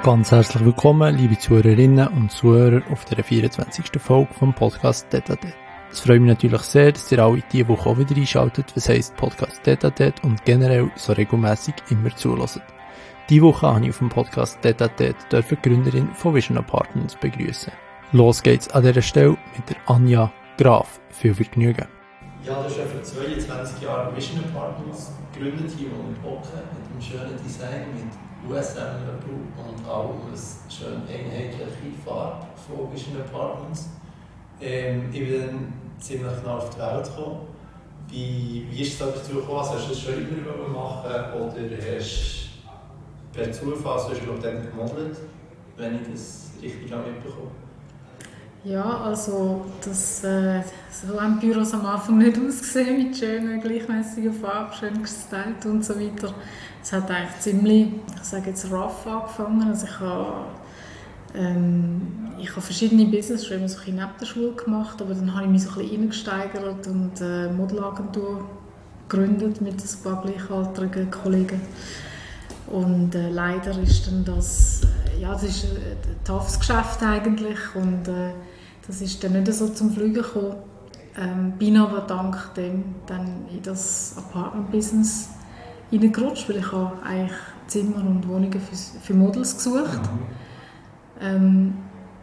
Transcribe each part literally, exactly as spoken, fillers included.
Ganz herzlich willkommen, liebe Zuhörerinnen und Zuhörer, auf der vierundzwanzigsten Folge vom Podcast Tete à Tete. Es freut mich natürlich sehr, dass ihr alle diese Woche auch wieder einschaltet, was heisst Podcast Tete à Tete und generell so regelmässig immer zuhört. Diese Woche habe ich auf dem Podcast Tete à Tete die Gründerin von Vision Apartments begrüßen. Los geht's an dieser Stelle mit der Anja Graf. Viel Vergnügen. Ja, du hast ja vor zweiundzwanzig Jahren Vision Apartments gegründet, hier wo wir hocken, mit einem schönen Design, mit U S M-Möbel und auch eine schön einheitliche Farbe von Vision Apartments. Ähm, ich bin dann ziemlich nah auf die Welt gekommen. Wie, wie ist es dazu gekommen? Also, hast du das schon immer machen oder hast du per Zufall, also hast du dann gemodelt, wenn ich das richtig mitbekomme? Ja, also das, äh, so haben die Büros am Anfang nicht ausgesehen mit schönen, gleichmäßigen Farben, schön gestylt und so weiter. Es hat eigentlich ziemlich, ich sage jetzt rough angefangen. Also ich habe, ähm, ich habe verschiedene Business schon immer so ein bisschen neben der Schule gemacht, aber dann habe ich mich so ein bisschen reingesteigert und eine äh, Modelagentur gegründet mit ein paar gleichaltrigen Kollegen. Und äh, leider ist dann das, äh, ja, das ist ein toughes Geschäft eigentlich und äh, das ist dann nicht so zum Fliegen gekommen. Ähm, bin aber dank dem dann in das Apartment-Business reingerutscht, weil ich habe eigentlich Zimmer und Wohnungen für, für Models gesucht. Ähm,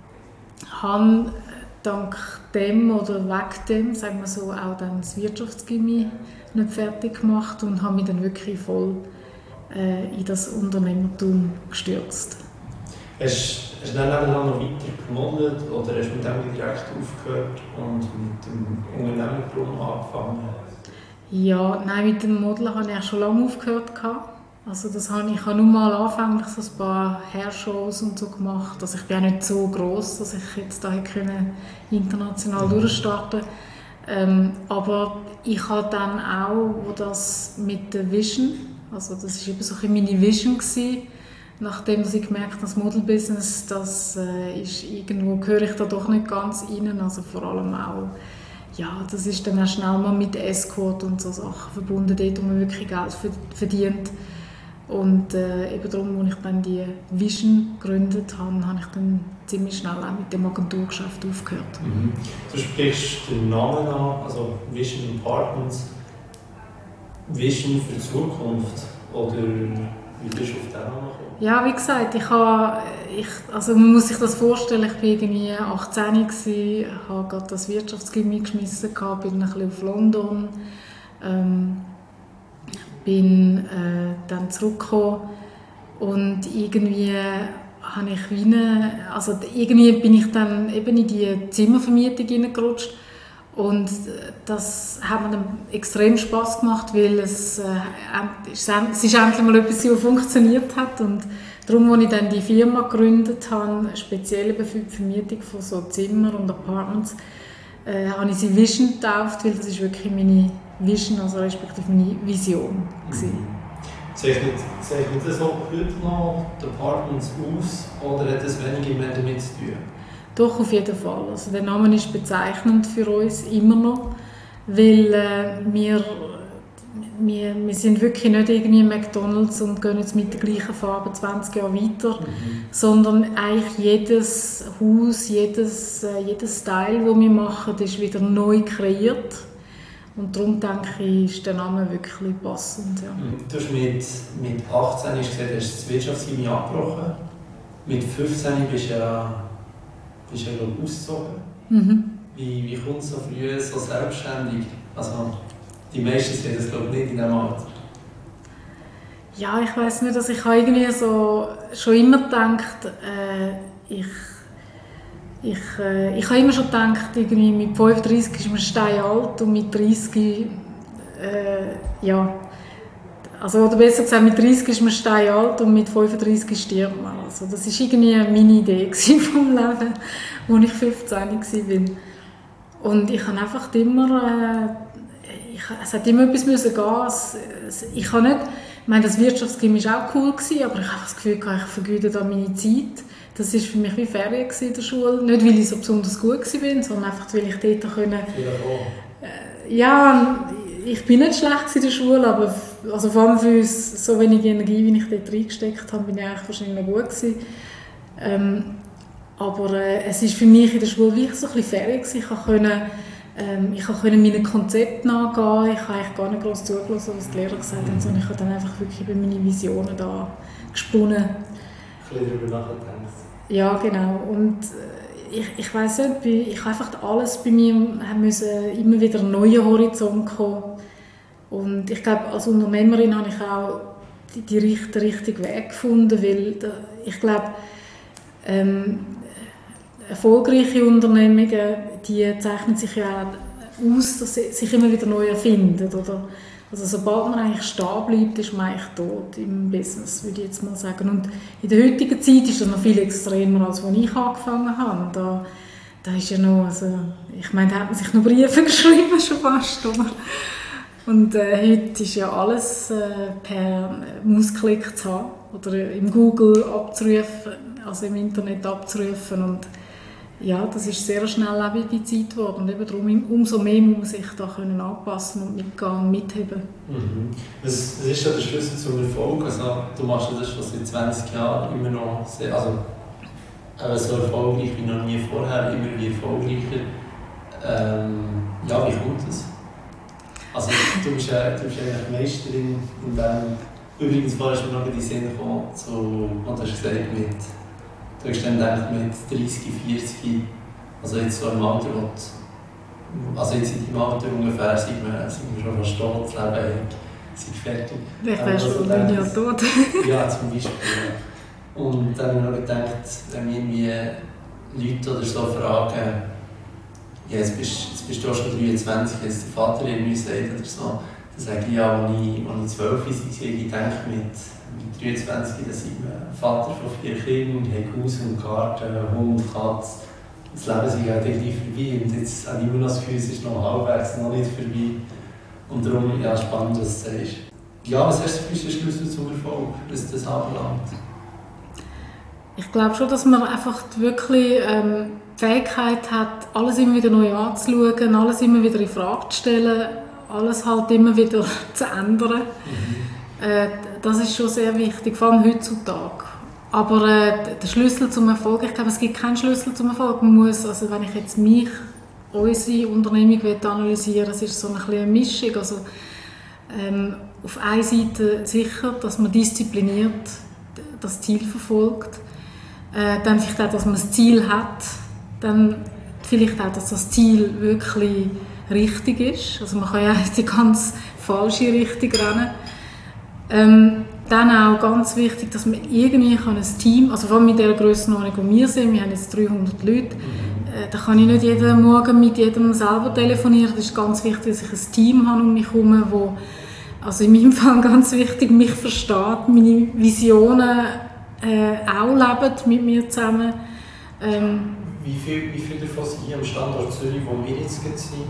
habe dank dem oder wegen dem, sagen wir so, auch dann das Wirtschaftsgymnasium nicht fertig gemacht und habe mich dann wirklich voll äh, in das Unternehmertum gestürzt. Hast, hast du dann nebenan noch weiter gemodelt oder hast du mit dem direkt aufgehört und mit dem Unternehmertum angefangen? Ja, nein, mit dem Modeln habe ich schon lange aufgehört. Also das habe ich, ich habe nur mal anfänglich so ein paar Hairshows und so gemacht. Also ich bin auch nicht so gross, dass ich jetzt da können international mhm. durchstarten konnte. Ähm, aber ich habe dann auch, wo das mit der Vision, also das war eben so ein meine Vision gewesen, nachdem ich gemerkt habe, das Modelbusiness, das äh, ist irgendwo, gehöre ich da doch nicht ganz rein, also vor allem auch, ja, das ist dann auch schnell mal mit Escort und so Sachen verbunden, dort, wo man wirklich Geld verdient. Und äh, eben darum, als ich dann die Vision gegründet habe, habe ich dann ziemlich schnell auch mit dem Agenturgeschäft aufgehört. Mhm. Du sprichst den Namen an, also Vision Apartments, Vision für die Zukunft, oder wie bist du auf den Namen gekommen? Ja, wie gesagt, ich habe, ich, also man muss sich das vorstellen, ich war irgendwie achtzehn, habe gerade das Wirtschaftsgymnasium geschmissen, bin ein bisschen auf London, ähm, bin äh, dann zurückgekommen und irgendwie habe ich wie eine, also irgendwie bin ich dann eben in die Zimmervermietung hineingerutscht. Und das hat mir dann extrem Spass gemacht, weil es, äh, es ist endlich mal etwas, das funktioniert hat. Und darum, als ich dann die Firma gegründet habe, speziell für die Vermietung von so Zimmern und Apartments, äh, habe ich sie Vision getauft, weil das ist wirklich meine Vision, also respektive meine Vision gewesen. Zeichnet, zeichnet das auch heute noch die Apartments aus oder hat das weniger mehr damit zu tun? Doch, auf jeden Fall. Also der Name ist bezeichnend für uns, immer noch, weil äh, wir, wir, wir sind wirklich nicht irgendwie McDonalds und gehen jetzt mit der gleichen Farbe zwanzig Jahre weiter, mhm. sondern eigentlich jedes Haus, jedes, äh, jedes Style, das wir machen, ist wieder neu kreiert. Und darum denke ich, ist der Name wirklich passend. Ja. Du hast mit, mit achtzehn hast gesagt, hast das Wirtschaftsgymnasium abgebrochen. Mit fünfzehn bist du ja bist ja glaube ausgezogen. Mhm. Wie, wie kommt es so früh so selbstständig? Also, die meisten sehen das glaube ich nicht in diesem Alter. Ja, ich weiss nicht, also ich habe irgendwie so schon immer gedacht, äh, ich, ich, äh, ich habe immer schon gedacht, irgendwie mit fünfunddreissig ist man steinalt und mit dreißig, äh, ja, also oder besser gesagt, mit dreißig ist man steinalt und mit fünfunddreissig stirbt man. Also das war irgendwie meine Idee vom Leben, als ich fünfzehn war. Und ich habe einfach immer, äh, ich, es hat immer etwas müssen gehen. Es, es, ich habe nicht, ich meine, das Wirtschaftsgymnasium war auch cool gewesen, aber ich habe das Gefühl, ich vergeude da meine Zeit. Das war für mich wie Ferien in der Schule. Nicht, weil ich so besonders gut war, sondern einfach, weil ich dort können, äh, ja, ich bin nicht schlecht in der Schule, aber also vor allem für so wenig Energie, wie ich dort reingesteckt habe, bin ich eigentlich wahrscheinlich noch gut gewesen. Ähm, aber äh, es ist für mich in der Schule wirklich so ein bisschen Ferien. Ich konnte ähm, ich konnte meinen Konzept nachgehen. Ich habe eigentlich gar nicht groß zugelassen, was die Lehrer gesagt haben, sondern ich habe dann einfach wirklich über meine Visionen da gesponnen. Ein bisschen darüber nachgedacht. Ja, genau. Und ich, ich weiss nicht, ich habe einfach alles bei mir müssen immer wieder einen neuen Horizont kommen. Und ich glaube, als Unternehmerin habe ich auch die, die, den richtigen Weg gefunden, weil ich glaube, ähm, erfolgreiche Unternehmungen, die zeichnen sich ja auch aus, dass sie sich immer wieder neu erfinden, oder? Also sobald man eigentlich stehen bleibt, ist man eigentlich tot im Business, würde ich jetzt mal sagen. Und in der heutigen Zeit ist das noch viel extremer, als als ich angefangen habe. Da, da ist ja noch, also, ich meine, da hat man sich noch Briefe geschrieben, schon fast, oder? Und äh, heute ist ja alles äh, per Mausklick zu haben oder im Google abzurufen, also im Internet abzurufen. Und ja, das ist sehr eine schnelllebige Zeit geworden. Und eben darum, umso mehr muss man sich da können anpassen und mitgehen und mitheben. Mhm. Was, was ist ja der Schlüssel zum Erfolg? Also, du machst das schon seit zwanzig Jahren immer noch sehr, also, so erfolgreich wie noch nie vorher, immer wie erfolgreicher. Ähm, ja, wie kommt das? Also, du bist, ja, du bist eigentlich Meisterin in dem. Übrigens, vorher ist mir noch in den Sinn gekommen, so, und du hast gesagt, mit, du hast dann gedacht, mit dreissig, vierzig, also jetzt so im Alter, wo also jetzt in deinem Alter ungefähr, sind wir, sind wir schon fast tot, das Leben sind fertig. Vielleicht wärst du schon ein Jahr tot. Ja, zum Beispiel. Ja. Und dann habe ich noch gedacht, wenn wir irgendwie Leute oder so fragen, ja, jetzt bist, jetzt bist du auch schon dreiundzwanzig, jetzt der Vater irgendwie sagt oder so, dann sage ich ja, als ich, als ich zwölf war, ich denke mit, mit dreiundzwanzig, da sind wir Vater von vier Kindern, haben Haus und Garten, Hund, Katze. Das Leben ist ja gleich vorbei und jetzt habe ich immer noch das Gefühl, es ist noch halbwegs noch nicht vorbei. Und darum, ja, spannend, was du sagst. Ja, was hast du für einen Schlüssel zum Erfolg, was das anbelangt? Ich glaube schon, dass man einfach wirklich ähm, die Fähigkeit hat, alles immer wieder neu anzuschauen, alles immer wieder in Frage zu stellen, alles halt immer wieder zu ändern. Mhm. Äh, das ist schon sehr wichtig, vor allem heutzutage. Aber äh, der Schlüssel zum Erfolg, ich glaube, es gibt keinen Schlüssel zum Erfolg. Man muss, also wenn ich jetzt mich, unsere Unternehmung analysieren, es ist so eine Mischung. Also, ähm, auf einer Seite sicher, dass man diszipliniert das Ziel verfolgt. Äh, dann vielleicht auch, dass man das Ziel hat. Dann vielleicht auch, dass das Ziel wirklich richtig ist. Also man kann ja in die ganz falsche Richtung rennen. Ähm, dann auch ganz wichtig, dass man irgendwie kann ein Team, also vor allem mit der Grössenordnung, wo wir sind, wir haben jetzt dreihundert Leute, äh, da kann ich nicht jeden Morgen mit jedem selber telefonieren. Das ist ganz wichtig, dass ich ein Team habe um mich herum, wo, also in meinem Fall ganz wichtig, mich versteht, meine Visionen äh, auch leben mit mir zusammen. Ähm, wie viel, wie viel davon sind hier am Standort Zürich, wo wir jetzt sind?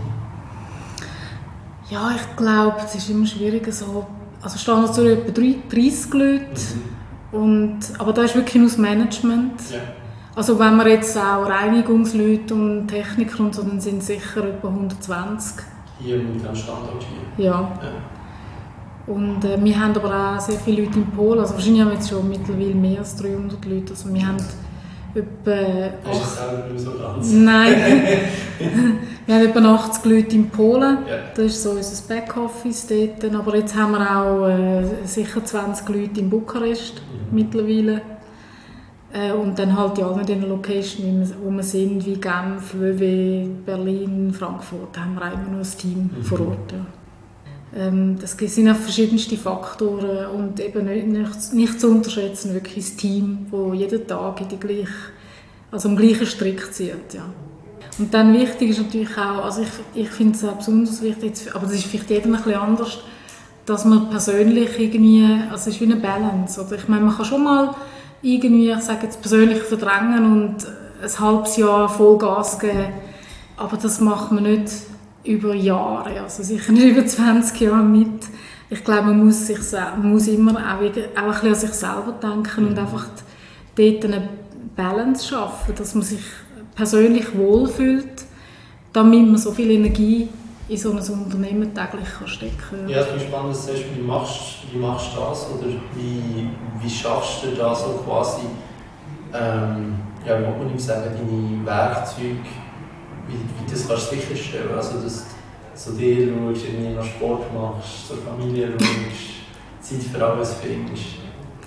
Ja, ich glaube, es ist immer schwieriger so. Also Standort Zürich etwa dreissig Leute, mhm. und, aber da ist wirklich nur das Management. Ja. Also wenn wir jetzt auch Reinigungsleute und Techniker und so, dann sind es sicher etwa hundertzwanzig. Hier mit dem Standort hier? Ja. ja. Und äh, wir haben aber auch sehr viele Leute in Polen, also wahrscheinlich haben wir jetzt schon mittlerweile mehr als dreihundert Leute. Also wir haben etwa... Hast du es selber nicht so ganz? Nein. Wir haben etwa achtzig Leute in Polen, ja. Das ist so unser Backoffice dort. Aber jetzt haben wir auch äh, sicher zwanzig Leute in Bukarest mhm. mittlerweile. Äh, und dann halt in allen den Locations, wo wir sind, wie Genf, W W, Berlin, Frankfurt, da haben wir auch immer noch ein Team mhm. vor Ort. Ja. Ähm, das sind auch verschiedenste Faktoren und eben nicht, nicht, nicht zu unterschätzen, wirklich das Team, das jeden Tag in die gleiche, also am gleichen Strick zieht. Ja. Und dann wichtig ist natürlich auch, also ich, ich finde es auch besonders wichtig, aber das ist vielleicht jedem ein bisschen anders, dass man persönlich irgendwie, also es ist wie eine Balance, oder? Ich meine, man kann schon mal irgendwie, ich sage jetzt persönlich verdrängen und ein halbes Jahr Vollgas geben, aber das macht man nicht über Jahre, also sicher nicht über zwanzig Jahre mit. Ich glaube, man muss, sich, man muss immer auch, wieder, auch ein bisschen an sich selber denken und einfach dort eine Balance schaffen, dass man sich persönlich wohlfühlt, damit man so viel Energie in so ein Unternehmen täglich kann stecken kann. Ja, es ist spannend, dass du sagst, wie machst, wie machst du das oder wie, wie schaffst du das so quasi ähm, ja, wie muss man ihm sagen, deine Werkzeuge, wie, wie das kannst du sicherstellen? Also, dass du dir schaust, irgendwie noch Sport machst, zur Familie schaust, Zeit für alles findest.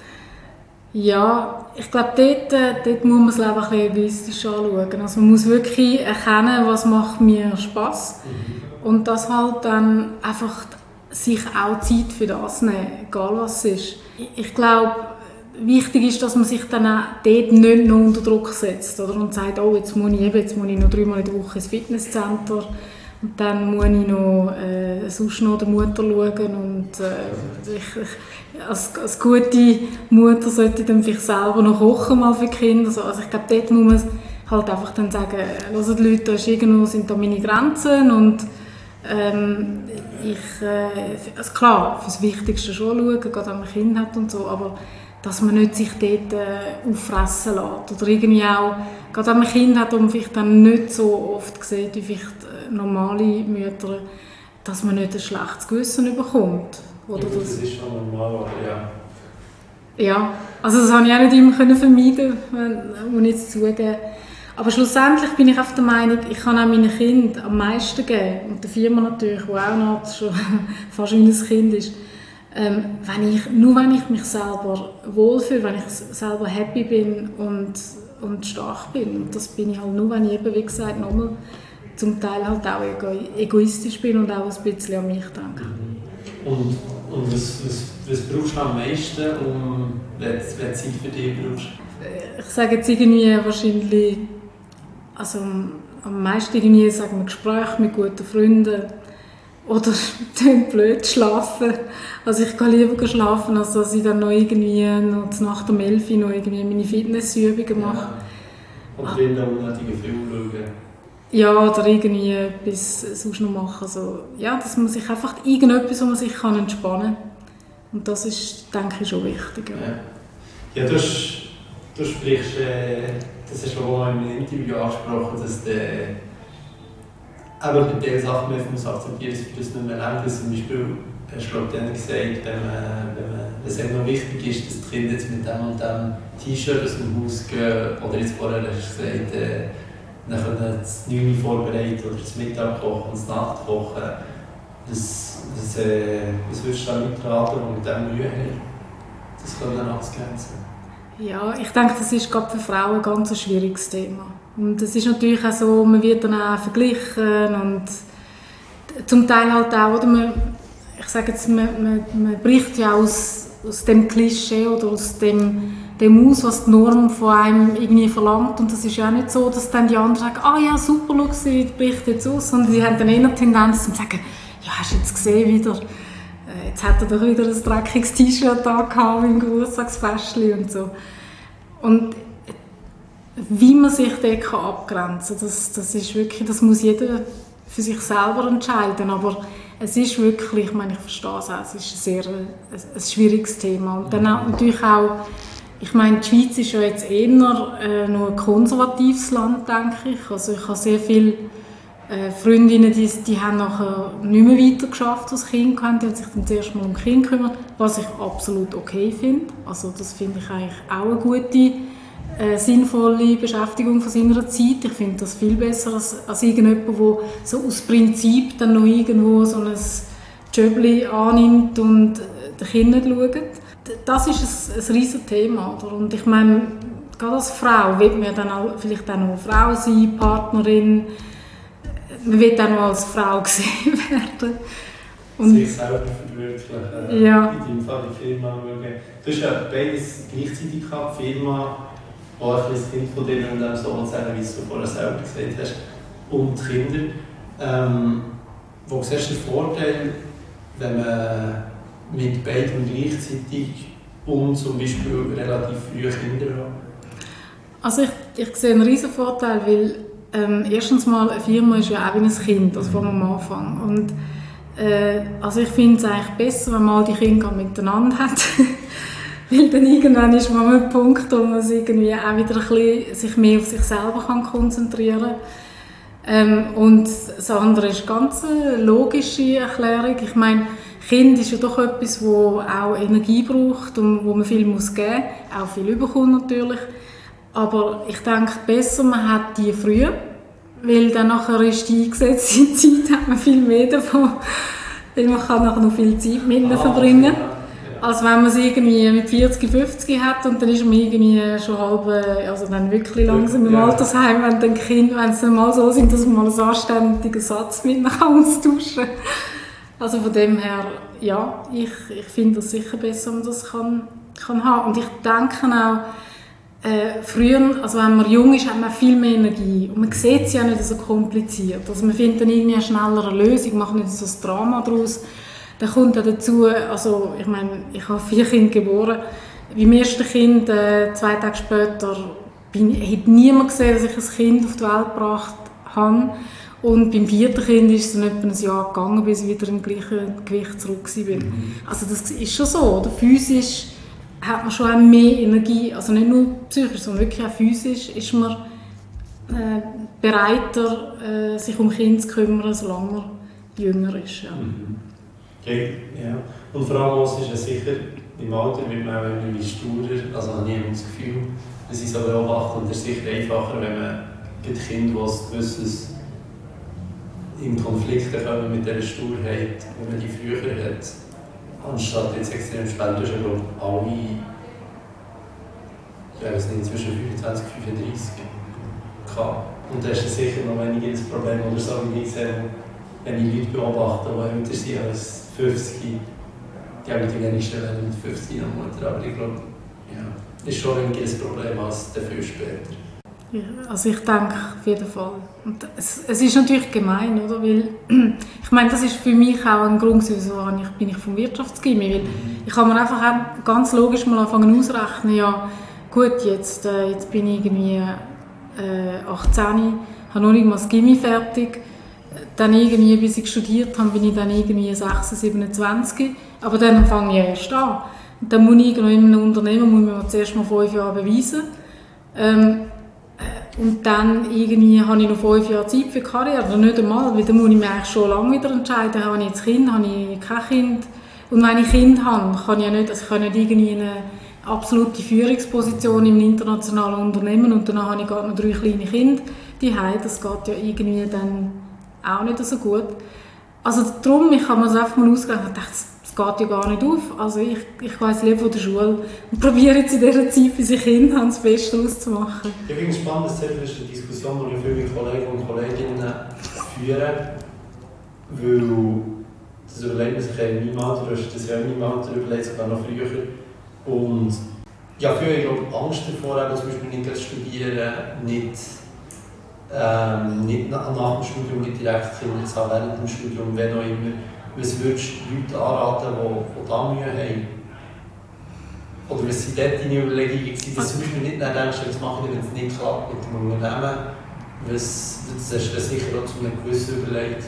Ja, ich glaube, dort, dort muss man das Leben ein bisschen egoistisch anschauen. Also man muss wirklich erkennen, was macht mir Spass. Mhm. Und das halt dann einfach sich auch Zeit für das nehmen, egal was es ist. Ich glaube, wichtig ist, dass man sich dann auch dort nicht noch unter Druck setzt oder? Und sagt, oh, jetzt muss ich, eben, jetzt muss ich noch dreimal in der Woche ins Fitnesscenter und dann muss ich noch äh, sonst noch der Mutter schauen und äh, ich, ich, als, als gute Mutter sollte ich dann vielleicht selber noch kochen mal für die Kinder. Also, also ich glaube, dort muss man halt einfach dann sagen, hören die Leute, da ist irgendwo, sind da meine Grenzen und ähm, ich, äh, also klar, für das Wichtigste schon schauen, gerade wenn man Kinder hat und so, aber dass man nicht sich dort äh, auffressen lässt. Oder irgendwie auch, gerade wenn man Kinder hat und man vielleicht dann nicht so oft sieht, wie vielleicht äh, normale Mütter, dass man nicht ein schlechtes Gewissen bekommt. Oder ja, das, das ist schon normal, aber ja. Ja, also das konnte ich auch nicht immer vermeiden, muss ich jetzt zugeben. Aber schlussendlich bin ich auf der Meinung, ich kann auch meinen Kindern am meisten geben. Und der Firma natürlich, die auch noch schon fast wie ein Kind ist. Ähm, wenn ich, nur wenn ich mich selber wohlfühle, wenn ich selber happy bin und, und stark bin. Und das bin ich halt nur, wenn ich eben, wie gesagt, nochmal zum Teil halt auch ego egoistisch bin und auch ein bisschen an mich denke. Und, und was, was, was brauchst du am meisten, um, wenn du Zeit für dich brauchst? Ich sage jetzt irgendwie wahrscheinlich, also am meisten irgendwie, sagen wir, Gespräche mit guten Freunden. Oder blöd schlafen. Also ich gehe lieber schlafen, als dass ich dann noch irgendwie noch nach dem elf Uhr noch irgendwie meine Fitnessübungen mache. Ja. Oder in der unnötigen Film schauen. Ja, oder irgendwie etwas sonst noch machen. Also, ja, dass man sich einfach irgendetwas, wo man sich kann entspannen kann. Und das ist, denke ich, schon wichtig. Ja, ja du, hast, du sprichst, äh, das hast du auch mal in einem Interview angesprochen, dass der aber mit den Sachen muss man akzeptieren, dass das nicht mehr lang ist. Zum Beispiel hast du dann gesagt, wenn, man, wenn, man, wenn es eben noch wichtig ist, dass die Kinder jetzt mit dem und dem T-Shirt aus dem Haus gehen, oder jetzt vorher hast du gesagt, äh, dann können das neun Uhr vorbereiten oder das Mittag kochen und das Nacht kochen. Das, das, äh, das würdest du dann nicht raten, die mit dem Mühe haben, das können dann abzugrenzen. Ja, ich denke, das ist gerade für Frauen ein ganz schwieriges Thema. Und es ist natürlich auch so, man wird dann auch verglichen und zum Teil halt auch, oder man, ich sage jetzt, man, man, man bricht ja aus, aus dem Klischee oder aus dem, dem aus, was die Norm von einem irgendwie verlangt. Und das ist ja auch nicht so, dass dann die anderen sagen, ah ja, super, schau, sie bricht jetzt aus. Sondern sie haben dann eher eine Tendenz zu sagen, ja, hast du jetzt gesehen wieder, jetzt hat er doch wieder ein dreckiges T-Shirt angehabt im Geburtstagsfestchen und so. Und wie man sich dort abgrenzen kann, das, das ist wirklich, das muss jeder für sich selber entscheiden. Aber es ist wirklich, ich meine, ich verstehe es auch, es ist ein sehr ein, ein schwieriges Thema. Und dann auch, natürlich auch, ich meine, die Schweiz ist ja jetzt eher äh, noch ein konservatives Land, denke ich. Also ich habe sehr viele äh, Freundinnen, die, die haben nachher nicht mehr weiter geschafft als Kind, die haben sich dann zuerst mal um Kind gekümmert, was ich absolut okay finde. Also das finde ich eigentlich auch eine gute, Äh, sinnvolle Beschäftigung von seiner Zeit. Ich finde das viel besser als, als irgendjemand, der so aus Prinzip dann noch irgendwo so ein Jobli annimmt und den Kindern schaut. Das ist ein, ein riesiges Thema. Oder? Und ich meine, gerade als Frau will man dann auch, vielleicht auch noch Frau sein, Partnerin. Man will auch noch als Frau gesehen werden. Und sich selber verwirklichen. Äh, ja. In deinem Fall die Firma schauen. Du hast ja beides gleichzeitig gehabt, die Firma, auch ein Kind von dir, und dann so sagen, wie du es vorher selber gesagt hast, und die Kinder. Ähm, wo siehst du den Vorteil, wenn man mit beiden gleichzeitig und zum Beispiel relativ früh Kinder hat? Also ich, ich sehe einen riesen Vorteil, weil ähm, erstens mal, eine Firma ist ja auch wie ein Kind, also von am Anfang. Und, äh, also ich finde es eigentlich besser, wenn man all die Kinder miteinander hat. Weil dann irgendwann ist man ein Punkt, wo man sich irgendwie auch wieder ein bisschen, sich mehr auf sich selber kann konzentrieren kann. Ähm, und das andere ist eine ganz logische Erklärung. Ich meine, Kind ist ja doch etwas, das auch Energie braucht und wo man viel muss geben muss, auch viel überkommt natürlich. Aber ich denke, besser, man hat die früh, weil dann nachher ist die eingesetzte Zeit, hat man viel mehr davon, weil man kann nachher noch viel Zeit mit ihnen verbringen. Ja. Als wenn man es irgendwie mit vierzig, fünfzig hat und dann ist man irgendwie schon halb, also dann wirklich langsam im Altersheim, wenn dann Kinder, wenn sie mal so sind, dass man mal einen anständigen Satz mit ihnen austauschen kann. Also von dem her, ja, ich, ich finde es sicher besser, wenn man das kann, kann haben. Und ich denke auch, äh, früher, also wenn man jung ist, hat man viel mehr Energie und man sieht es ja nicht so kompliziert. Also man findet dann irgendwie eine schnellere Lösung, macht nicht so ein Drama daraus. Dann kommt auch dazu, also ich meine, ich habe vier Kinder geboren. Beim ersten Kind, äh, zwei Tage später, bin, hätte niemand gesehen, dass ich ein Kind auf die Welt gebracht habe. Und beim vierten Kind ist es dann etwa ein Jahr gegangen, bis ich wieder im gleichen Gewicht zurück war. Mhm. Also das ist schon so, oder? Physisch hat man schon auch mehr Energie, also nicht nur psychisch, sondern wirklich auch physisch ist man äh, bereiter, äh, sich um Kinder zu kümmern, solange man jünger ist. Ja. Mhm. Okay, ja. Und vor allem ist ja sicher, im Alter wird man auch irgendwie sturer, also habe ich das Gefühl, dass ich so beobachte, und es ist sicher einfacher, wenn man ein Kind, das ein gewisses in Konflikte kommen mit dieser Sturheit, wenn man die früher hat, anstatt jetzt extrem spät. Du hast ja, glaube ich, alle, ich weiß nicht, zwischen fünfundzwanzig und fünfunddreissig gehabt. Und da ist es sicher noch weniger das Problem, oder so wie ich sehe, wenn ich Leute beobachte, die älter sind als fünfzig, die haben die wenigsten mit fünfzig noch Mutter, aber ich glaube, ja, das ist schon weniger ein Problem als dafür später. Ja, also ich denke auf jeden Fall. Und es, es ist natürlich gemein, oder? Weil, ich meine, das ist für mich auch ein Grund, wieso ich, bin ich vom Wirtschaftsgymnasium. Weil ich kann mir einfach auch ganz logisch mal anfangen ausrechnen, ja gut, jetzt, äh, jetzt bin ich irgendwie äh, achtzehn, habe noch nicht mal das Gymnasium fertig. Dann irgendwie, bis ich studiert habe, bin ich dann irgendwie sechsundzwanzig, siebenundzwanzig. Aber dann fange ich ja erst an. Und dann muss ich in einem Unternehmen muss ich mir zuerst mal fünf Jahre beweisen. Ähm, Und dann irgendwie habe ich noch fünf Jahre Zeit für die Karriere, oder nicht einmal, weil dann muss ich mich eigentlich schon lange wieder entscheiden, habe ich jetzt Kind, habe ich kein Kind. Und wenn ich Kind habe, kann ich ja nicht, also ich kann nicht irgendwie eine absolute Führungsposition im internationalen Unternehmen und dann habe ich gerade noch drei kleine Kinder daheim. Das geht ja irgendwie dann auch nicht so gut. Also darum, ich habe mir das einfach mal ausgerechnet und dachte, es geht ja gar nicht auf. Also ich, ich gehe jetzt lieber von der Schule und probiere jetzt in dieser Zeit, bis ich Kinder habe, das Beste auszumachen. Ich finde es spannend, dass das ist eine Diskussion, die ich viel mit Kollegen und Kolleginnen führe, weil das überlegt man sich ja in meinem Alter, du hast das ja in meinem Alter überlegt, sogar noch früher. Und ja, früher, ich glaube, Angst davor, zum Beispiel nicht zu studieren, nicht, ähm, nicht nach, nach dem Studium nicht direkt Kinder zu haben, während dem Studium, wenn auch immer. Was würdest du Leute anraten, die, die da Mühe haben? Oder was sind dort deine Überlegungen, dass du zum Beispiel nicht denkst, was mache ich, wenn es nicht klappt mit dem Unternehmen? Was, das hast du sicher auch zu einem gewissen überlegt.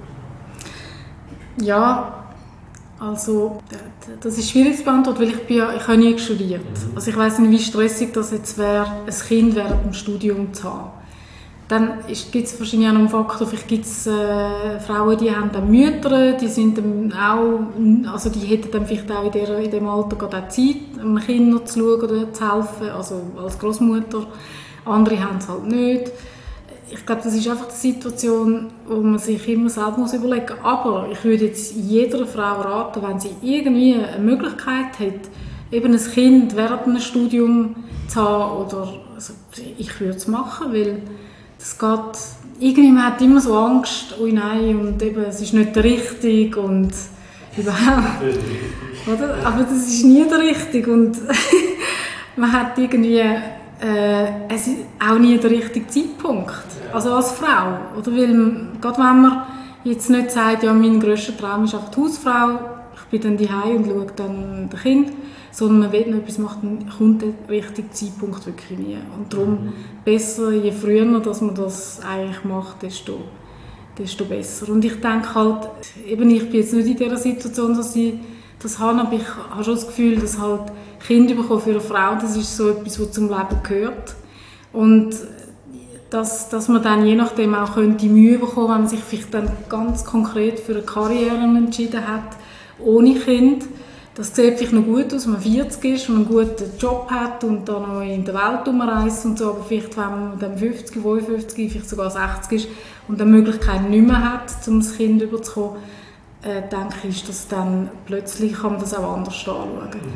Ja, also das ist schwierig zu beantworten, weil ich, bin ja, ich habe nie studiert. Mhm. Also ich weiss nicht, wie stressig das jetzt wäre, ein Kind während dem Studium zu haben. Dann gibt es wahrscheinlich auch noch einen Faktor, vielleicht gibt es äh, Frauen, die haben dann Mütter, die sind dann auch, also die hätten dann vielleicht auch in, der, in dem Alter gerade auch Zeit, einem Kind noch zu schauen oder zu helfen, also als Großmutter. Andere haben es halt nicht. Ich glaube, das ist einfach die Situation, wo man sich immer selbst muss überlegen muss. Aber ich würde jetzt jeder Frau raten, wenn sie irgendwie eine Möglichkeit hat, eben ein Kind während einem Studium zu haben, oder also ich würde es machen, weil es geht, irgendwie, man hat immer so Angst, oh nein, und eben, es ist nicht der Richtige und überhaupt, oder? Aber das ist nie der Richtige und man hat irgendwie, äh, es ist auch nie der richtige Zeitpunkt, also als Frau, oder? Weil, gerade wenn man jetzt nicht sagt, ja, mein grösster Traum ist einfach die Hausfrau, ich bin dann daheim und schaue dann das Kind, sondern man will noch etwas machen, dann kommt der richtige Zeitpunkt wirklich nie. Und darum mhm. besser, je früher dass man das eigentlich macht, desto, desto besser. Und ich denke halt, eben ich bin jetzt nicht in dieser Situation, dass ich das habe, aber ich habe schon das Gefühl, dass halt Kinder bekommen für eine Frau, das ist so etwas, was zum Leben gehört. Und dass, dass man dann je nachdem auch die Mühe bekommen, wenn man sich vielleicht dann ganz konkret für eine Karriere entschieden hat, ohne Kind, das sieht vielleicht noch gut aus, wenn man vierzig ist und einen guten Job hat und dann noch in der Welt umreist und so, aber vielleicht, wenn man dann fünfzig, fünfundfünfzig, vielleicht sogar sechzig ist und dann die Möglichkeit nicht mehr hat, um das Kind überzukommen, äh, denke ich, ist das dann plötzlich kann man das auch anders anschauen.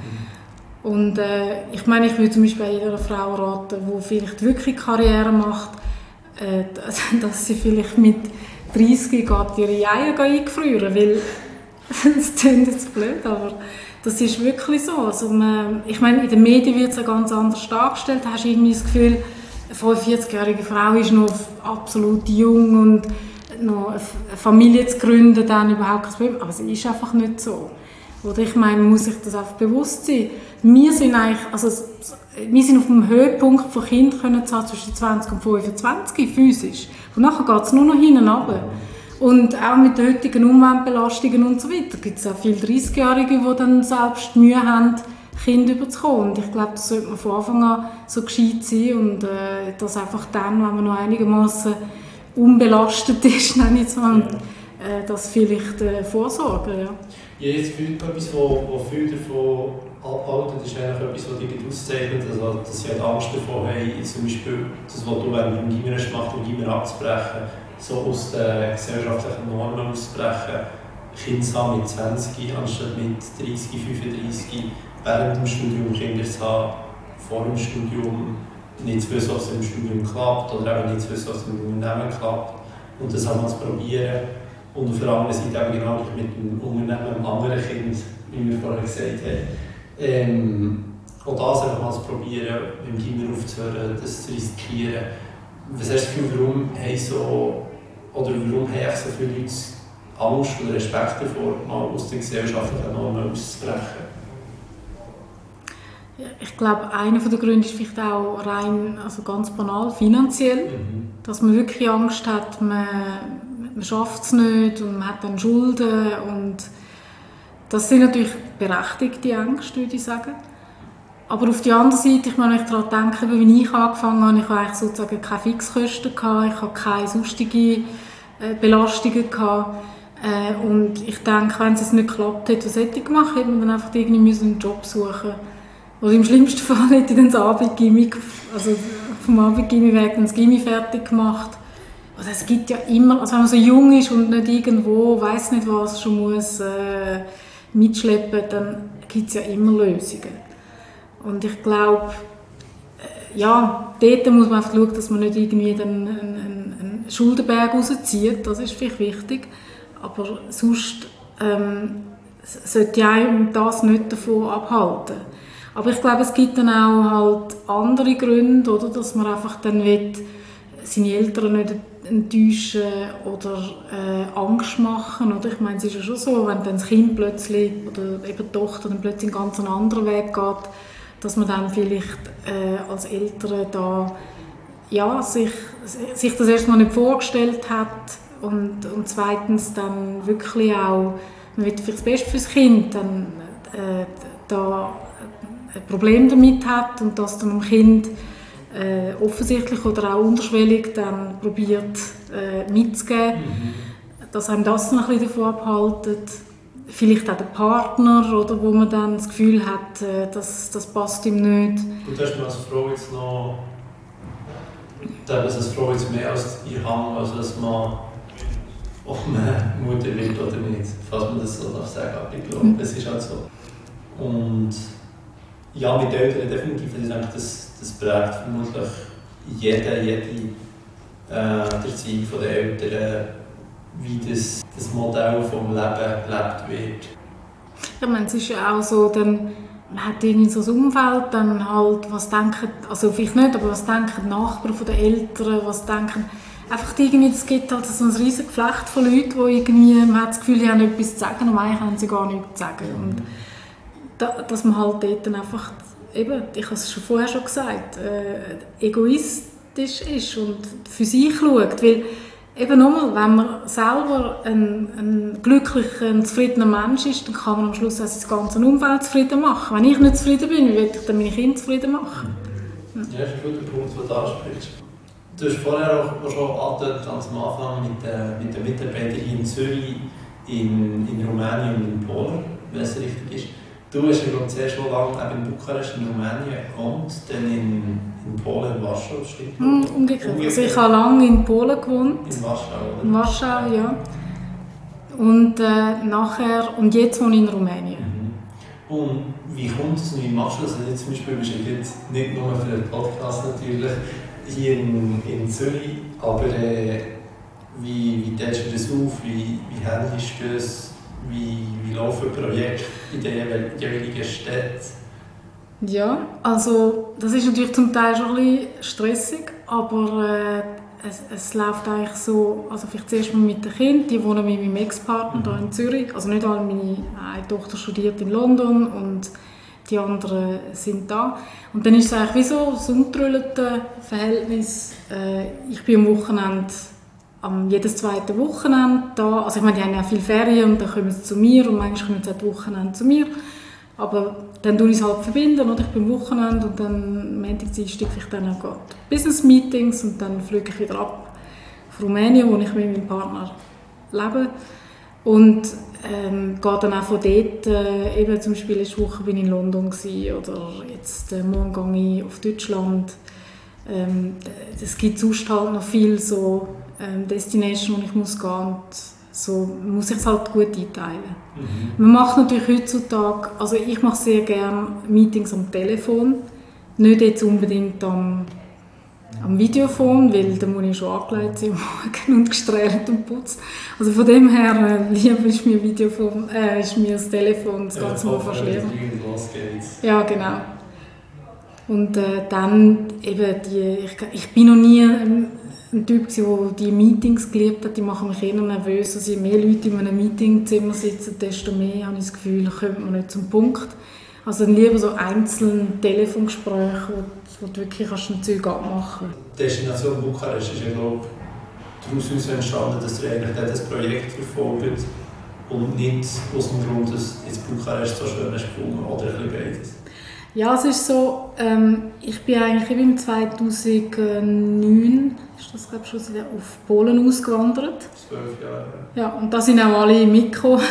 Mhm. Und äh, ich meine, ich würde zum Beispiel bei jeder Frau raten, die vielleicht wirklich Karriere macht, äh, dass sie vielleicht mit dreißig geht ihre Eier eingefrieren, weil das klingt jetzt blöd, aber das ist wirklich so. Also man, ich meine, in den Medien wird es ja ganz anders dargestellt. Da hast du irgendwie das Gefühl, eine fünfundvierzigjährige Frau ist noch absolut jung und noch eine Familie zu gründen, dann überhaupt kein Problem. Aber es ist einfach nicht so. Oder ich meine, man muss sich das einfach bewusst sein. Wir sind eigentlich, also wir sind auf dem Höhepunkt von Kindern können zu haben, zwischen zwanzig und fünfundzwanzig physisch. Und nachher geht es nur noch hinten runter. Und auch mit den heutigen Umweltbelastungen und so weiter gibt es auch viele dreißigjährige, die dann selbst Mühe haben, Kinder überzukommen. Und ich glaube, das sollte man von Anfang an so gescheit sein und äh, das einfach dann, wenn man noch einigermaßen unbelastet ist, nenne ich es mal, äh, das vielleicht äh, vorsorgen. Ja. Ja, jetzt fühlt etwas, was viele davon abhalten, ist eigentlich etwas, was dich auszeichnet, also, dass sie halt Angst davor haben, zum Beispiel das, was du während dem Gimmer machst, im Gimmer abzubrechen, so aus den gesellschaftlichen Normen auszubrechen, Kinder zu haben mit zwanzig anstatt mit dreißig, fünfunddreißig, während dem Studium Kinder zu haben, vor dem Studium nicht zu wissen, was im Studium klappt oder eben nicht zu wissen, was im Unternehmen klappt und das einmal zu probieren. Und auf der anderen Seite auch genau mit dem Unternehmen, einem anderen Kind, wie wir vorher gesagt haben. Ähm, auch das einfach mal zu probieren, mit dem Gimmer aufzuhören, das zu riskieren. Was hast du das Gefühl, warum haben so, oder warum haben so viele Leute Angst oder Respekt davor, mal aus den gesellschaftlichen Normen auszubrechen? Ja, ich glaube, einer der Gründe ist vielleicht auch rein, also ganz banal, finanziell. Mhm. Dass man wirklich Angst hat, man, man schafft es nicht und man hat dann Schulden. Und das sind natürlich berechtigte Ängste, würde ich sagen. Aber auf der anderen Seite, ich meine, wenn ich daran denke, wie ich angefangen habe, ich hatte sozusagen keine Fixkosten, ich hatte keine sonstigen Belastungen gehabt. Und ich denke, wenn es nicht geklappt hätte, was hätte ich gemacht, hätte man dann einfach irgendwie einen Job suchen. Oder im schlimmsten Fall hätte ich dann das Abendgymnasium, also vom Abendgymnasium weg dann das Gymnasium fertig gemacht. Also es gibt ja immer, also wenn man so jung ist und nicht irgendwo, weiss nicht was, schon muss äh, mitschleppen, dann gibt es ja immer Lösungen. Und ich glaube, äh, ja, dort muss man einfach schauen, dass man nicht irgendwie dann einen, einen, einen Schuldenberg rauszieht, das ist vielleicht wichtig. Aber sonst ähm, sollte ja das nicht davon abhalten. Aber ich glaube, es gibt dann auch halt andere Gründe, oder, dass man einfach dann will, seine Eltern nicht enttäuschen oder äh, Angst machen. Oder? Ich meine, es ist ja schon so, wenn dann das Kind plötzlich, oder eben die Tochter dann plötzlich einen ganz anderen Weg geht, dass man dann vielleicht äh, als Eltern da, ja, sich, sich das erstmal nicht vorgestellt hat und, und zweitens dann wirklich auch, man will vielleicht das Beste fürs Kind, dann äh, da ein Problem damit hat und das dann dem Kind äh, offensichtlich oder auch unterschwellig dann probiert äh, mitzugeben, mhm. dass einem das noch ein bisschen davon abhaltet. Vielleicht auch der Partner, oder, wo man dann das Gefühl hat, äh, dass das passt ihm nicht. Und hast du als Frau jetzt noch, dass als Frau jetzt mehr als ihr Hang, also dass man ob man Mutter wird oder nicht, falls man das so darf sagen, aber ich glaube, mhm. es ist halt so. Und ja, mit Eltern definitiv, ich denke, das, das prägt vermutlich jede, jede äh, Erziehung der Eltern, wie das, das Modell vom Leben gelebt wird. Ja, ich meine, es ist ja auch so, dann, man hat irgendwie so ein Umfeld, dann halt, was denken, also vielleicht nicht, aber was denken die Nachbarn von den Eltern, was denken, einfach irgendwie, es gibt halt so ein riesiges Geflecht von Leuten, die irgendwie, man hat das Gefühl, sie haben etwas zu sagen, aber eigentlich haben sie gar nichts zu sagen. Und da, dass man halt dort dann einfach, eben, ich habe es schon vorher schon gesagt, äh, egoistisch ist und für sich schaut, weil eben nochmal, wenn man selber ein, ein glücklicher, ein zufriedener Mensch ist, dann kann man am Schluss auch das ganze Umfeld zufrieden machen. Wenn ich nicht zufrieden bin, wie will ich dann meine Kinder zufrieden machen? Ja, das ist ein guter Punkt, den du ansprichst. Du hast vorher auch schon angedeutet, ganz am Anfang mit, äh, mit den Mitarbeitern in Zürich, in, in Rumänien und in Polen, wenn es richtig ist. Du hast ja, glaube ich, sehr schon lange eben in Bukarest, in Rumänien und dann in, in Polen, in Warschau. Mm, umgekehrt. Also ich habe lange in Polen gewohnt. In Warschau, oder? In Warschau, ja. Und äh, nachher, und jetzt wohne ich in Rumänien. Mhm. Und wie kommt es und wie machst du das? Also jetzt zum Beispiel bist du jetzt nicht nur für den Podcast natürlich hier in, in Zürich, aber äh, wie, wie teilst du das auf? Wie, wie handelst du das? Wie, wie laufen Projekte in den jeweiligen Städten? Ja, also das ist natürlich zum Teil schon ein bisschen stressig, aber äh, es, es läuft eigentlich so, also vielleicht zuerst mal mit den Kindern, die wohnen mit meinem Ex-Partner hier in Zürich, also nicht alle, meine eine Tochter studiert in London und die anderen sind da. Und dann ist es eigentlich wie so ein umgetrüllte Verhältnis. Äh, ich bin am Wochenende, am jedes zweite Wochenende da, also ich meine, die haben ja viele Ferien und dann kommen sie zu mir und manchmal kommen sie auch Wochenende zu mir. Aber dann tue ich es halt verbinden, oder? Ich bin am Wochenende und dann Montag, Dienstag vielleicht dann auch Business-Meetings und dann fliege ich wieder ab auf Rumänien, wo ich mit meinem Partner lebe. Und ähm, gehe dann auch von dort, äh, eben zum Beispiel letzte Woche bin ich in London gewesen, oder jetzt äh, morgen gehe ich auf Deutschland. Ähm, es gibt sonst halt noch viele so ähm, Destinations, wo ich muss gehen muss. So muss ich es halt gut einteilen. Mhm. Man macht natürlich heutzutage, also ich mache sehr gerne Meetings am Telefon, nicht jetzt unbedingt am, am Videophon, weil da muss ich schon angelegt sein und gestrählt und putzt. Also von dem her äh, lieber ist mir Videophon, äh, ist mir das Telefon das Ganze ja, mal verschlieren. Ja, genau. Und äh, dann eben die, ich, ich bin noch nie ein, ein Typ, der die Meetings geliebt hat, die machen mich eher nervös. Also je mehr Leute in einem Meetingzimmer sitzen, desto mehr habe ich das Gefühl, da kommt man nicht zum Punkt. Also dann lieber so einzelne Telefongespräche, wo, wo du wirklich kannst ein Zeug abmachen kannst. Die Destination Bukarest ist ja, glaube ich, daraus entstanden, dass ihr eigentlich das Projekt verfolgt und nicht aus dem Grund, dass jetzt Bukarest so schön ist gefunden oder ein bisschen beides. Ja, es ist so, ähm, ich bin eigentlich im zweitausendneun, ist das glaube ich schon auf Polen ausgewandert. Zwölf Jahre. Ja, und da sind auch alle mitgekommen.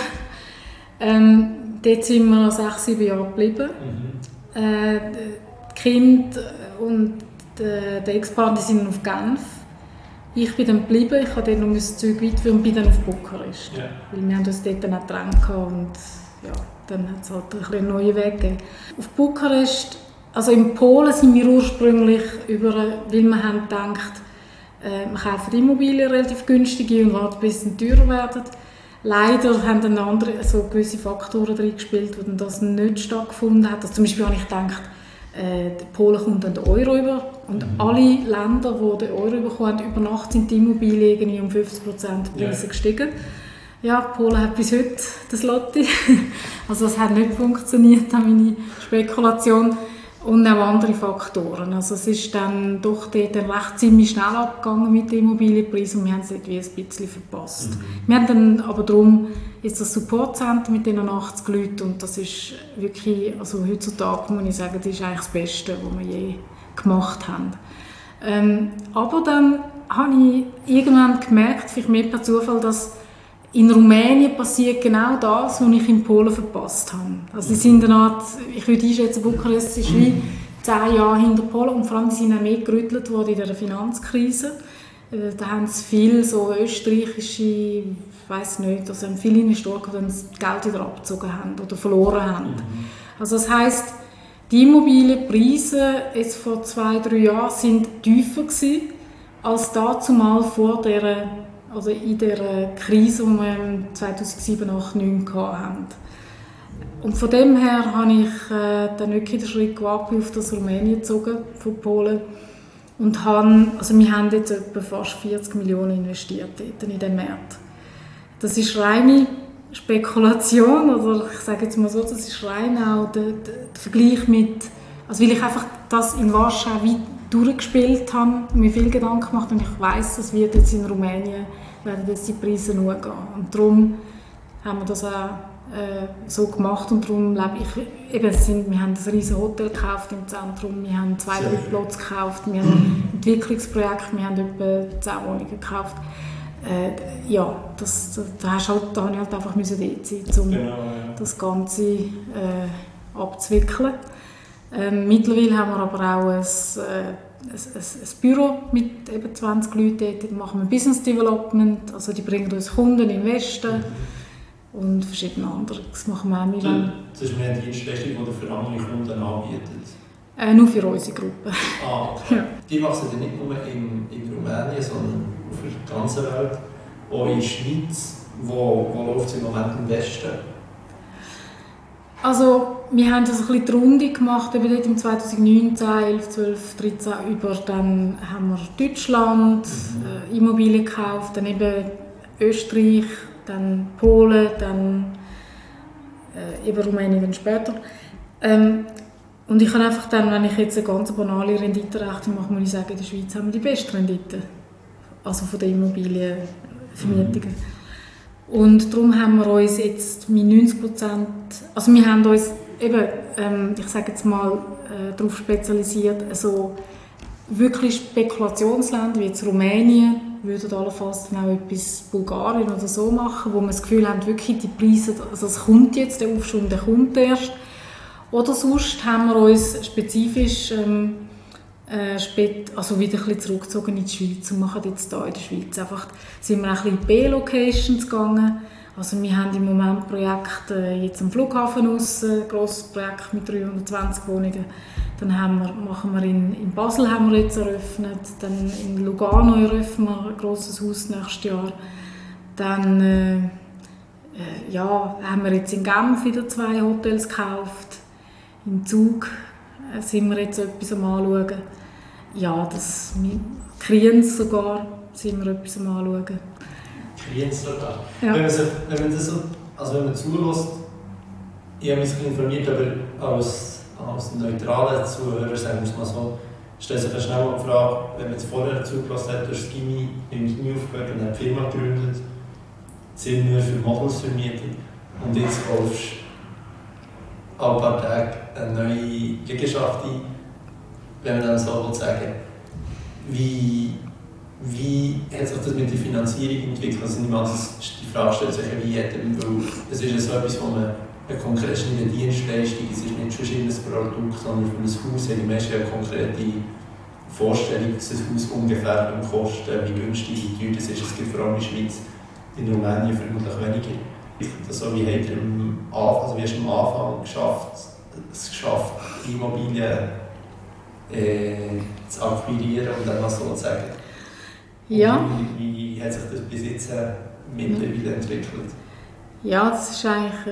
ähm, dort sind wir sechs, sieben Jahre geblieben. Mhm. Äh, die Kinder und die, die Ex-Partner sind auf Genf. Ich bin dann geblieben, ich habe dann noch das Zeug weiterführen und bin dann auf Bukarest. Ja. Weil wir haben uns dort dann auch getrennt und ja, dann hat es halt ein bisschen einen neuen Weg gegeben. Auf Bukarest, also in Polen sind wir ursprünglich über, weil wir haben gedacht, äh, wir kaufen Immobilien relativ günstig und warten, bis sie teurer werden. Leider haben dann andere, also gewisse Faktoren drin gespielt, wo dann das nicht stattgefunden hat. Also zum Beispiel habe ich gedacht, äh, Polen kommt dann den Euro über und mhm. alle Länder, die den Euro bekommen haben, über Nacht sind die Immobilien irgendwie um fünfzig Prozent Preise ja. gestiegen. Ja, Polen hat bis heute das Lotti. Also das hat nicht funktioniert, meine Spekulation. Und auch andere Faktoren. Also es ist dann doch dort dann recht ziemlich schnell abgegangen mit den Immobilienpreisen und wir haben es irgendwie ein bisschen verpasst. Mhm. Wir haben dann aber darum jetzt das Supportcenter mit den achtzig Leuten und das ist wirklich, also heutzutage muss ich sagen, das ist eigentlich das Beste, was wir je gemacht haben. Ähm, aber dann habe ich irgendwann gemerkt, vielleicht mehr per Zufall, dass in Rumänien passiert genau das, was ich in Polen verpasst habe. Also sie sind eine Art, ich würde einschätzen, Bukarest ist wie zehn Jahre hinter Polen und vor allem sind auch mehr gerüttelt worden in der Finanzkrise. Da haben sie viele so österreichische, ich weiss nicht, also haben viele Investoren, die das Geld wieder abgezogen haben oder verloren haben. Also das heisst, die Immobilienpreise jetzt vor zwei, drei Jahren sind tiefer gewesen, als dazumal vor der also in der Krise, die wir zweitausendsieben, achtzehn, neun hatten. Und von dem her habe ich äh, dann wirklich den Schritt gewagt, auf das Rumänien gezogen, von Polen. Und habe, also wir haben jetzt etwa fast vierzig Millionen investiert in den Markt. Das ist reine Spekulation, oder ich sage jetzt mal so, das ist rein auch der, der, der Vergleich mit, also weil ich einfach das in Warschau weit durchgespielt habe, mir viel Gedanken gemacht und ich weiss, es wird jetzt in Rumänien werden jetzt die Preise nur gehen. Und darum haben wir das auch äh, so gemacht und darum lebe ich, eben, sind, wir haben ein riesiges Hotel gekauft im Zentrum, wir haben zwei, drei Plätze gekauft, wir haben ein Entwicklungsprojekt, wir haben etwa zehn Wohnungen gekauft. äh, ja, das, da, hast halt, da habe ich halt einfach dort sein, um genau, ja. das Ganze äh, abzuwickeln. Ähm, mittlerweile haben wir aber auch ein, äh, ein, ein, ein Büro mit eben zwanzig Leuten, dort machen wir Business Development, also die bringen uns Kunden, Investoren mhm. und verschiedene andere. Das machen wir auch mit. Das ist mehr eine Dienstleistung, die ihr für andere Kunden anbietet? Äh, nur für unsere Gruppe. Ah, okay. Ja. Die machen Sie nicht nur in, in Rumänien, sondern auf der ganzen Welt. Auch in der Schweiz, wo, wo läuft es im Moment am besten? Also, wir haben das ein bisschen die Runde gemacht, eben dort im zweitausendneunzehn, elf, zwölf, dreizehn über. Dann haben wir Deutschland mhm. äh, Immobilien gekauft, dann eben Österreich, dann Polen, dann äh, eben Rumänien dann später. Ähm, Und ich kann einfach dann, wenn ich jetzt eine ganz banale Renditenrechnung mache, muss ich sagen, in der Schweiz haben wir die beste Rendite. Also von den Immobilienvermietungen. Und darum haben wir uns jetzt mit neunzig Prozent, also wir haben uns eben, ähm, ich sage jetzt mal, äh, darauf spezialisiert, also wirklich Spekulationsländer wie jetzt Rumänien, würden allenfalls dann auch etwas Bulgarien oder so machen, wo wir das Gefühl haben, wirklich die Preise, also es kommt jetzt, der Aufschwung, der kommt erst. Oder sonst haben wir uns spezifisch ähm, äh, spät, also wieder ein bisschen zurückgezogen in die Schweiz und machen jetzt hier in der Schweiz. Einfach sind wir auch ein bisschen in B-Locations gegangen. Also wir haben im Moment Projekte äh, jetzt am Flughafen aus, ein grosses Projekt mit dreihundertzwanzig Wohnungen. Dann haben wir, machen wir in, in Basel haben wir jetzt eröffnet, dann in Lugano eröffnen wir ein grosses Haus nächstes Jahr. Dann äh, äh, ja, haben wir jetzt in Genf wieder zwei Hotels gekauft. Im Zug sind wir jetzt etwas am Anschauen. Ja, das Kriens sogar sind wir etwas am Anschauen. Kriens sogar? Ja. Wenn man, sich, wenn man das so, also wenn man zulässt, ich habe mich informiert, aber als, als neutraler Zuhörer, sagen wir es mal so, stellt sich schnell mal die Frage, wenn man es vorher zugelassen hat, durch das Gimmi, im Gimmi aufgehört und eine Firma gegründet, sind wir für Models vermietet und jetzt kaufst alle paar Tage eine neue Liegenschaft ein, wenn man dann so will sagen. Wie, wie hat sich das mit der Finanzierung entwickelt? Also niemand die Frage stellt sich, wie hat man, es ist ja so etwas, wo man eine konkrete Dienstleistung, es ist nicht schon ein Produkt, sondern für ein Haus haben die Menschen eine konkrete Vorstellung, dass ein Haus ungefähr kosten, wie günstig, wie teuer das ist. Es gibt vor allem in der Schweiz, in Rumänien vermutlich weniger. So wie habt ihr am Anfang, also wie hast du am Anfang geschafft, es geschafft, Immobilien äh, zu akquirieren und dann mal so zu sagen? Ja. Wie, wie hat sich das bis jetzt äh, mittlerweile entwickelt? Ja, das ist eigentlich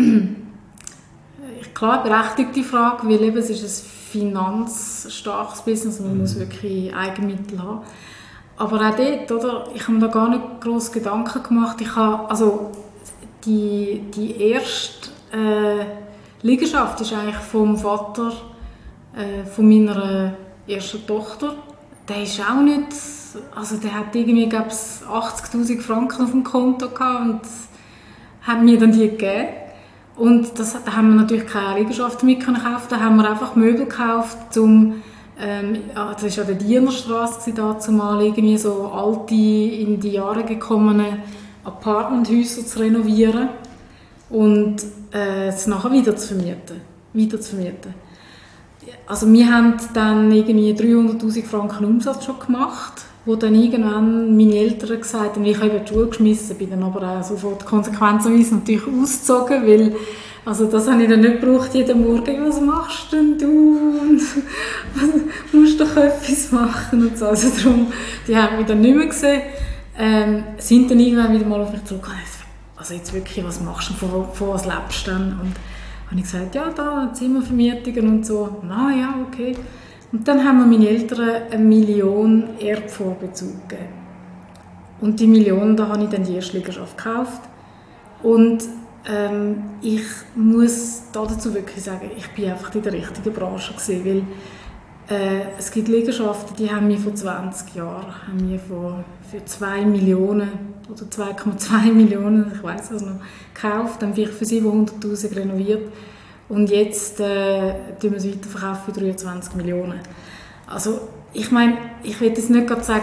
äh, klar eine berechtigte Frage, weil eben, es ist ein finanzstarkes Business und man mhm. muss wirklich Eigenmittel haben. Aber auch dort, oder, ich habe mir da gar nicht gross Gedanken gemacht. Ich habe, also, Die, die erste äh, Liegenschaft ist eigentlich vom Vater äh, von meiner ersten Tochter. Der ist auch nicht, also der hat irgendwie, glaube ich, achtzigtausend Franken auf dem Konto gehabt und hat mir dann die gegeben. Und das, da haben wir natürlich keine Liegenschaft mit kaufen, da haben wir einfach Möbel gekauft, um ähm, das war ja der Dienerstrasse dazumal, irgendwie so alte, in die Jahre gekommene Apartmenthäuser zu renovieren und äh, es nachher wieder zu vermieten. Weiter zu vermieten. Also wir haben dann irgendwie dreihunderttausend Franken Umsatz schon gemacht, wo dann irgendwann meine Eltern gesagt haben, ich habe in die Schule geschmissen, bin dann aber auch sofort konsequenterweise natürlich ausgezogen, weil also das habe ich dann nicht gebraucht jeden Morgen, was machst denn du? Du musst doch etwas machen und so. Also darum, die haben mich dann nicht mehr gesehen. Ähm, sind dann irgendwann wieder mal auf mich zurückgekommen. Also jetzt wirklich, was machst du, von, von was lebst du dann? Und habe ich gesagt, ja, da Zimmervermietungen und so. Na ja, okay. Und dann haben mir meine Eltern eine Million Erbvorbezug gegeben. Und die Million, da habe ich dann die erste Liegenschaft gekauft. Und ähm, ich muss dazu wirklich sagen, ich bin einfach in der richtigen Branche gewesen, weil äh, es gibt Liegenschaften, die haben wir vor zwanzig Jahren haben wir vor, für zwei Millionen oder zwei Komma zwei Millionen, ich weiß es noch, gekauft, dann vielleicht für siebenhunderttausend renoviert und jetzt äh, tun wir es weiterverkaufen für dreiundzwanzig Millionen. Also ich meine, ich will jetzt nicht gerade sagen,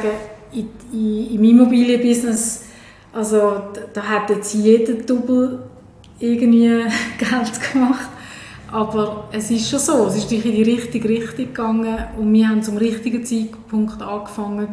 in, in, im Immobilienbusiness, also da, da hat jetzt jeder Double irgendwie Geld gemacht. Aber es ist schon so, es ist in die richtige Richtung gegangen und wir haben zum richtigen Zeitpunkt angefangen.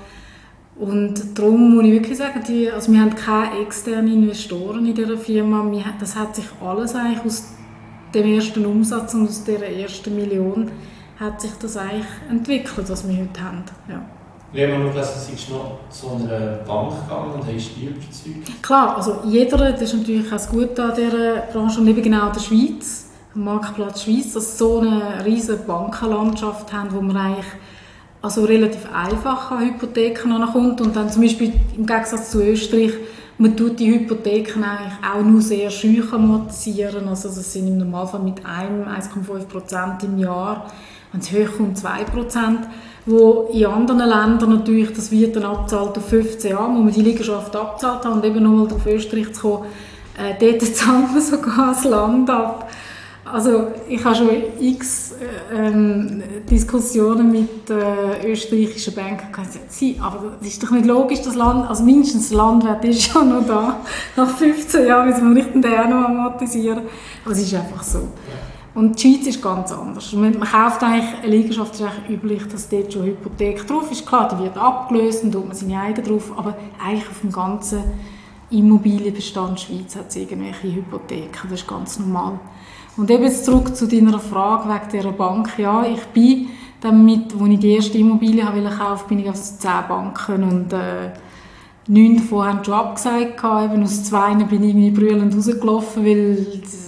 Und darum muss ich wirklich sagen, die, also wir haben keine externen Investoren in dieser Firma. Wir, das hat sich alles eigentlich aus dem ersten Umsatz und aus dieser ersten Million hat sich das eigentlich entwickelt, was wir heute haben. Ja. Wir haben noch gelesen, du bist noch zu einer Bank gegangen und hast die überzeugt. Klar, also jeder, das ist natürlich auch das Gute an dieser Branche und eben genau in der Schweiz, am Marktplatz Schweiz, dass wir so eine riesige Bankenlandschaft haben, wo man eigentlich also relativ einfach an Hypotheken ankommt und dann zum Beispiel im Gegensatz zu Österreich, man tut die Hypotheken eigentlich auch nur sehr scheu amortisieren, also das sind im Normalfall mit einem eins Komma fünf Prozent im Jahr, wenn es hochkommt zwei Prozent, wo in anderen Ländern natürlich, das wird dann abgezahlt auf fünfzehn Jahre, wo man die Liegenschaft abgezahlt hat und eben nochmal auf Österreich zu kommen, äh, dort zahlt man sogar das Land ab. Also ich habe schon x ähm, Diskussionen mit äh, österreichischen Banken gehabt. Sie, aber das ist doch nicht logisch, das Land, also mindestens der Landwert ist schon noch da. Nach fünfzehn Jahren müssen wir nicht den auch noch amortisieren. Aber es ist einfach so. Und die Schweiz ist ganz anders. Man, man kauft eigentlich eine Liegenschaft, es ist eigentlich üblich, dass dort schon Hypothek drauf ist. Klar, die wird abgelöst und tut man seine eigene drauf, aber eigentlich auf dem ganzen Immobilienbestand Schweiz hat es irgendwelche Hypotheken, das ist ganz normal. Und eben jetzt zurück zu deiner Frage wegen dieser Bank. Ja, ich bin damit, als ich die erste Immobilie habe kaufen, bin ich auf zehn Banken und äh, neun davon haben schon abgesagt. Eben aus zwei bin ich irgendwie brüllend rausgelaufen, weil,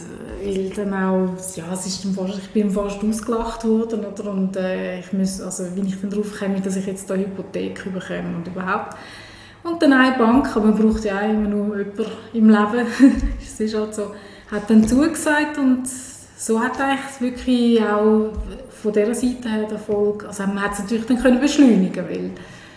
weil dann auch, ja, es ist dann fast, ich bin fast ausgelacht worden. Oder? Und äh, ich muss, also, wie ich dann drauf komme, dass ich jetzt da Hypothek bekomme und überhaupt. Und dann eine Bank, aber man braucht ja auch immer nur jemanden im Leben. Es ist halt so. Hat dann zugesagt und so hat eigentlich wirklich auch von dieser Seite her der Erfolg, also man hat es natürlich dann können beschleunigen, weil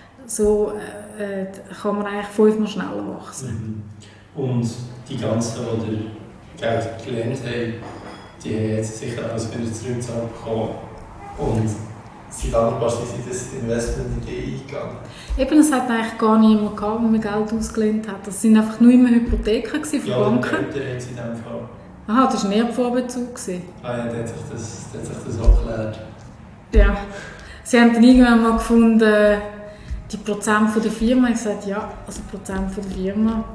so äh, kann man eigentlich fünfmal schneller wachsen. Mhm. Und die ganzen, die Geld gelernt haben, die haben jetzt sicher alles wieder zurückgezahlt bekommen und sie dankbar sind, sie das Investment in die eingegangen. Eben, es hat eigentlich gar niemand gehabt, der mir Geld ausgelehnt hat. Das waren einfach nur immer Hypotheken von ja, Banken. Ja, die Eltern haben sie in diesem Fall. Aha, das war ein Erbvorbezug. Ah ja, da hat sich das, da hat sich das auch geklärt. Ja, sie haben dann irgendwann mal gefunden, die Prozent von der Firma. Ich habe gesagt, ja, also Prozent von der Firma,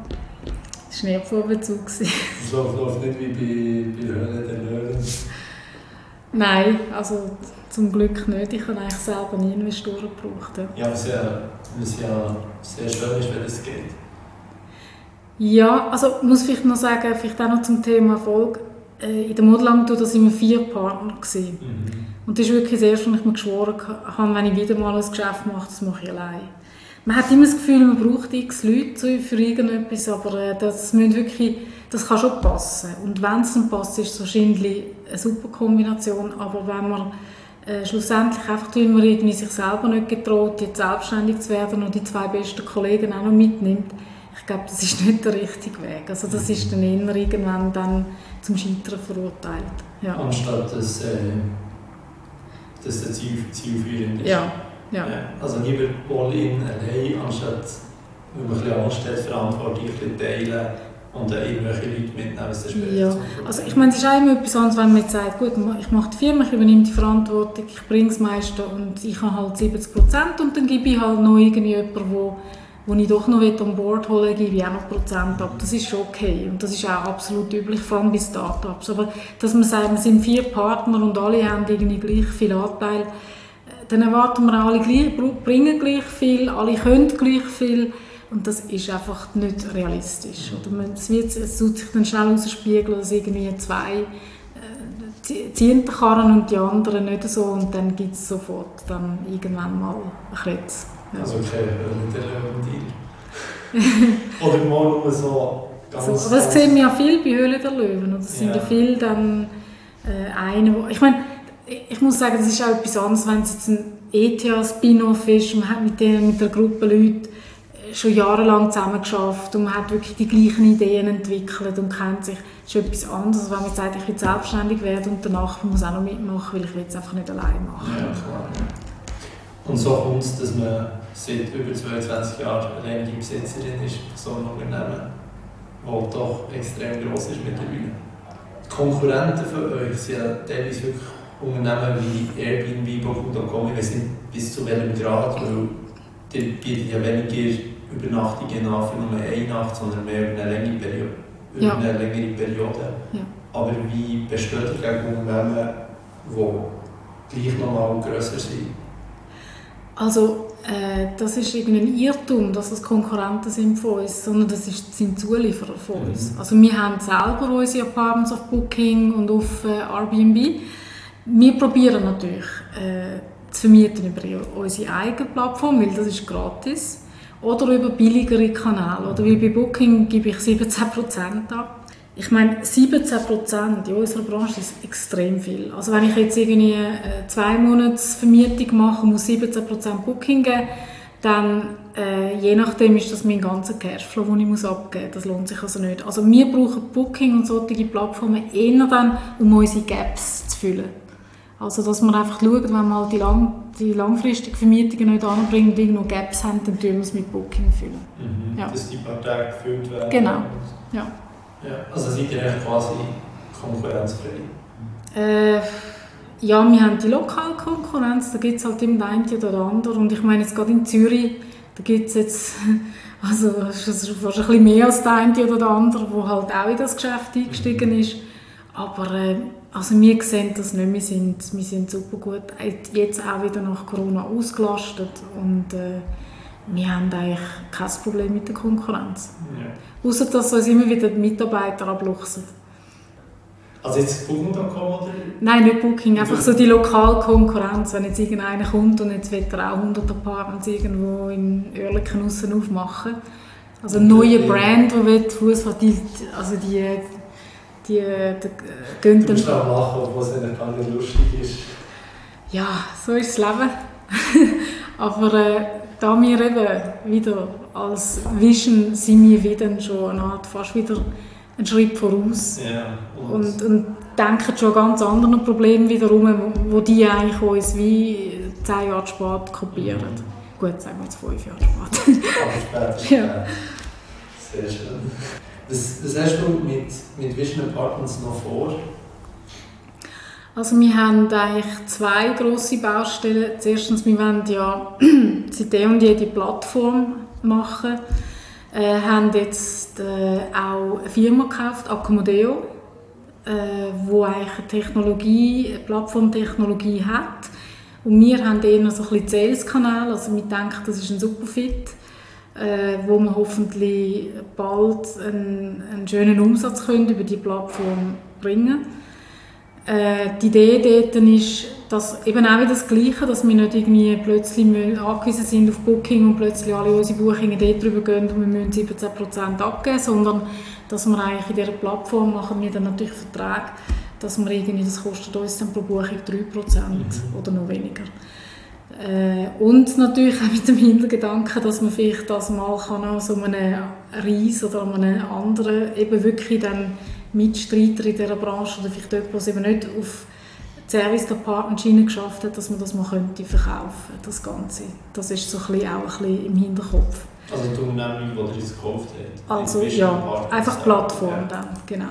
das war ein Erbvorbezug. Das läuft nicht wie bei, bei Höhle der Löwen. Nein, also zum Glück nicht. Ich habe eigentlich selber nie Investoren gebraucht. Ja, ja, was ja, was ja sehr schön ist, wenn es geht. Ja, also ich muss vielleicht noch sagen, vielleicht auch noch zum Thema Erfolg. In der Modelagentur waren wir vier Partner. Mhm. Und das ist wirklich das Erste, was ich mir geschworen habe, wenn ich wieder mal ein Geschäft mache, das mache ich allein. Man hat immer das Gefühl, man braucht x Leute für irgendetwas, aber das, wirklich, das kann schon passen. Und wenn es dann passt, ist es wahrscheinlich eine super Kombination. Aber wenn man äh, schlussendlich einfach, weil man irgendwie sich selber nicht getraut, jetzt selbstständig zu werden und die zwei besten Kollegen auch noch mitnimmt, ich glaube, das ist nicht der richtige Weg. Also das ist dann eher irgendwann dann zum Scheitern verurteilt. Ja. Anstatt dass, äh, dass der Ziel, zielführend ist. Ja. Ja. Also lieber all-in allein, anstatt, wenn man ein bisschen Angst hat, Verantwortung ein bisschen teilen und dann irgendwelche Leute mitnehmen, was das später ja. Also ich meine, es ist auch immer etwas anderes, wenn man jetzt sagt, gut, ich mache die Firma, ich übernehme die Verantwortung, ich bringe das meiste und ich habe halt siebzig Prozent und dann gebe ich halt noch irgendwie jemanden, wo, wo ich doch noch an Bord holen will, gebe ich auch noch Prozent ab. Das ist schon okay und das ist auch absolut üblich, vor allem bei Start-ups. Aber dass man sagt, wir sind vier Partner und alle haben irgendwie gleich viel Anteil, dann erwarten wir alle gleich, bringen gleich viel, alle können gleich viel und das ist einfach nicht realistisch. Oder man, es, wird, es tut sich dann schnell ausspiegeln, dass irgendwie zwei äh, ziehen die Karren und die anderen nicht so und dann gibt es sofort dann irgendwann mal ein Kretz. Ja. Also kein Höhle der Löwen-Deal. Oder mal nur so ganz... So, aber das sehen wir ja viel bei Höhle der Löwen. Und das sind ja, ja viele dann äh, eine, wo, ich meine, ich muss sagen, das ist auch etwas anderes, wenn es jetzt ein E T H-Spin-Off ist, man hat mit, der, mit der Gruppe Leute schon jahrelang zusammengearbeitet und man hat wirklich die gleichen Ideen entwickelt und kennt sich. Das ist etwas anderes, wenn man sagt, ich will selbstständig werden und danach muss auch noch mitmachen, weil ich will es einfach nicht allein machen. Ja, klar. Und so kommt es, dass man seit über zweiundzwanzig Jahren alleinige Besitzerin ist von so einem Unternehmen, das doch extrem gross ist mittlerweile. Die Konkurrenten von euch sind ja teilweise wirklich Unternehmen wie Airbnb, Booking Punkt com, ich weiß nicht bis zu welchem Grad, weil die bieten ja weniger Übernachtungen an für nur eine Nacht, sondern mehr über eine längere Periode. Über Ja. eine längere Periode. Ja. Aber wie besteht ihr gegen Unternehmen, die gleich nochmal grösser sind? Also, äh, das ist irgendwie ein Irrtum, dass es Konkurrenten sind von uns, sondern das ist, sind Zulieferer von Mhm. uns. Also wir haben selber unsere Apartments auf Booking und auf äh, Airbnb. Wir probieren natürlich äh, zu vermieten über unsere eigene Plattform, weil das ist gratis. Oder über billigere Kanäle. Oder wie bei Booking gebe ich siebzehn Prozent ab. Ich meine, siebzehn Prozent in unserer Branche ist extrem viel. Also wenn ich jetzt irgendwie eine zwei Monats Vermietung mache, muss siebzehn Prozent Booking geben, dann äh, je nachdem ist das mein ganzer Cashflow, den ich muss abgeben muss. Das lohnt sich also nicht. Also wir brauchen Booking und solche Plattformen eher dann, um unsere Gaps zu füllen. Also dass wir einfach schauen, wenn wir halt die, lang, die langfristigen Vermietungen nicht anbringen und irgendwo Gaps haben, dann tun wir es mit Booking füllen. Mhm. Ja. Dass die paar Tage gefüllt werden. Genau, ja. Ja. Also seid ihr eigentlich quasi konkurrenzfrei? Äh, ja, wir haben die Lokalkonkurrenz, da gibt es halt immer den einen oder anderen. Und ich meine, jetzt gerade in Zürich, da gibt es jetzt, also es ist fast ein bisschen mehr als der eine oder der andere, der halt auch in das Geschäft eingestiegen ist. Aber äh, also wir sehen das nicht, wir sind, wir sind super gut, jetzt auch wieder nach Corona ausgelastet und äh, wir haben eigentlich kein Problem mit der Konkurrenz. Ja. Ausser dass uns immer wieder die Mitarbeiter abluchsen. Also jetzt Booking Punkt com oder? Nein, nicht Booking, einfach so die Lokalkonkurrenz. Wenn jetzt irgendeiner kommt und jetzt will er auch hundert Apartments irgendwo in Oerlikon aussen aufmachen. Also ein neuer Brand, der Fuß hat, die, also die, die, die gehen Du musst auch lachen, obwohl es eigentlich gar nicht lustig ist. Ja, so ist das Leben. Aber äh, da wir eben wieder als Vision sind wir wieder schon eine Art, fast wieder einen Schritt voraus. Ja, und, und, und denken schon an ganz andere Probleme wiederum, wo die eigentlich uns wie zehn Jahre spät kopieren. Mhm. Gut, sagen wir jetzt fünf Jahre spät. Aber später. Ja. Sehr schön. Was, was hast du mit, mit Vision Apartments noch vor? Also wir haben eigentlich zwei grosse Baustellen. Erstens, wir wollen ja seit eh und je die Plattform machen. Wir äh, haben jetzt äh, auch eine Firma gekauft, Accommodeo, äh, die eigentlich eine Technologie, eine Plattformtechnologie hat. Und wir haben eher so ein bisschen Sales-Kanal, also wir denken, das ist ein Superfit, äh, wo wir hoffentlich bald einen, einen schönen Umsatz können über die Plattform bringen können. Die Idee dort ist, dass eben auch wieder das Gleiche, dass wir nicht irgendwie plötzlich angewiesen sind auf Booking und plötzlich alle unsere Buchungen dort drüber gehen und wir müssen siebzehn Prozent abgeben, sondern dass wir eigentlich in dieser Plattform machen wir dann natürlich Verträge, dass wir irgendwie, das kostet uns dann pro Buchung drei Prozent mhm. oder noch weniger. Und natürlich auch mit dem Hintergedanken, dass man vielleicht das mal kann an so einem Reis oder an einem anderen eben wirklich dann Mitstreiter in dieser Branche oder vielleicht jemand, der eben nicht auf die Service-Department-Schiene geschafft hat, dass man das mal könnte verkaufen könnte, das Ganze. Das ist so ein bisschen auch ein bisschen im Hinterkopf. Also die Unternehmung, die ihr es gekauft habt? Also ja, einfach Plattform ja. Dann, genau.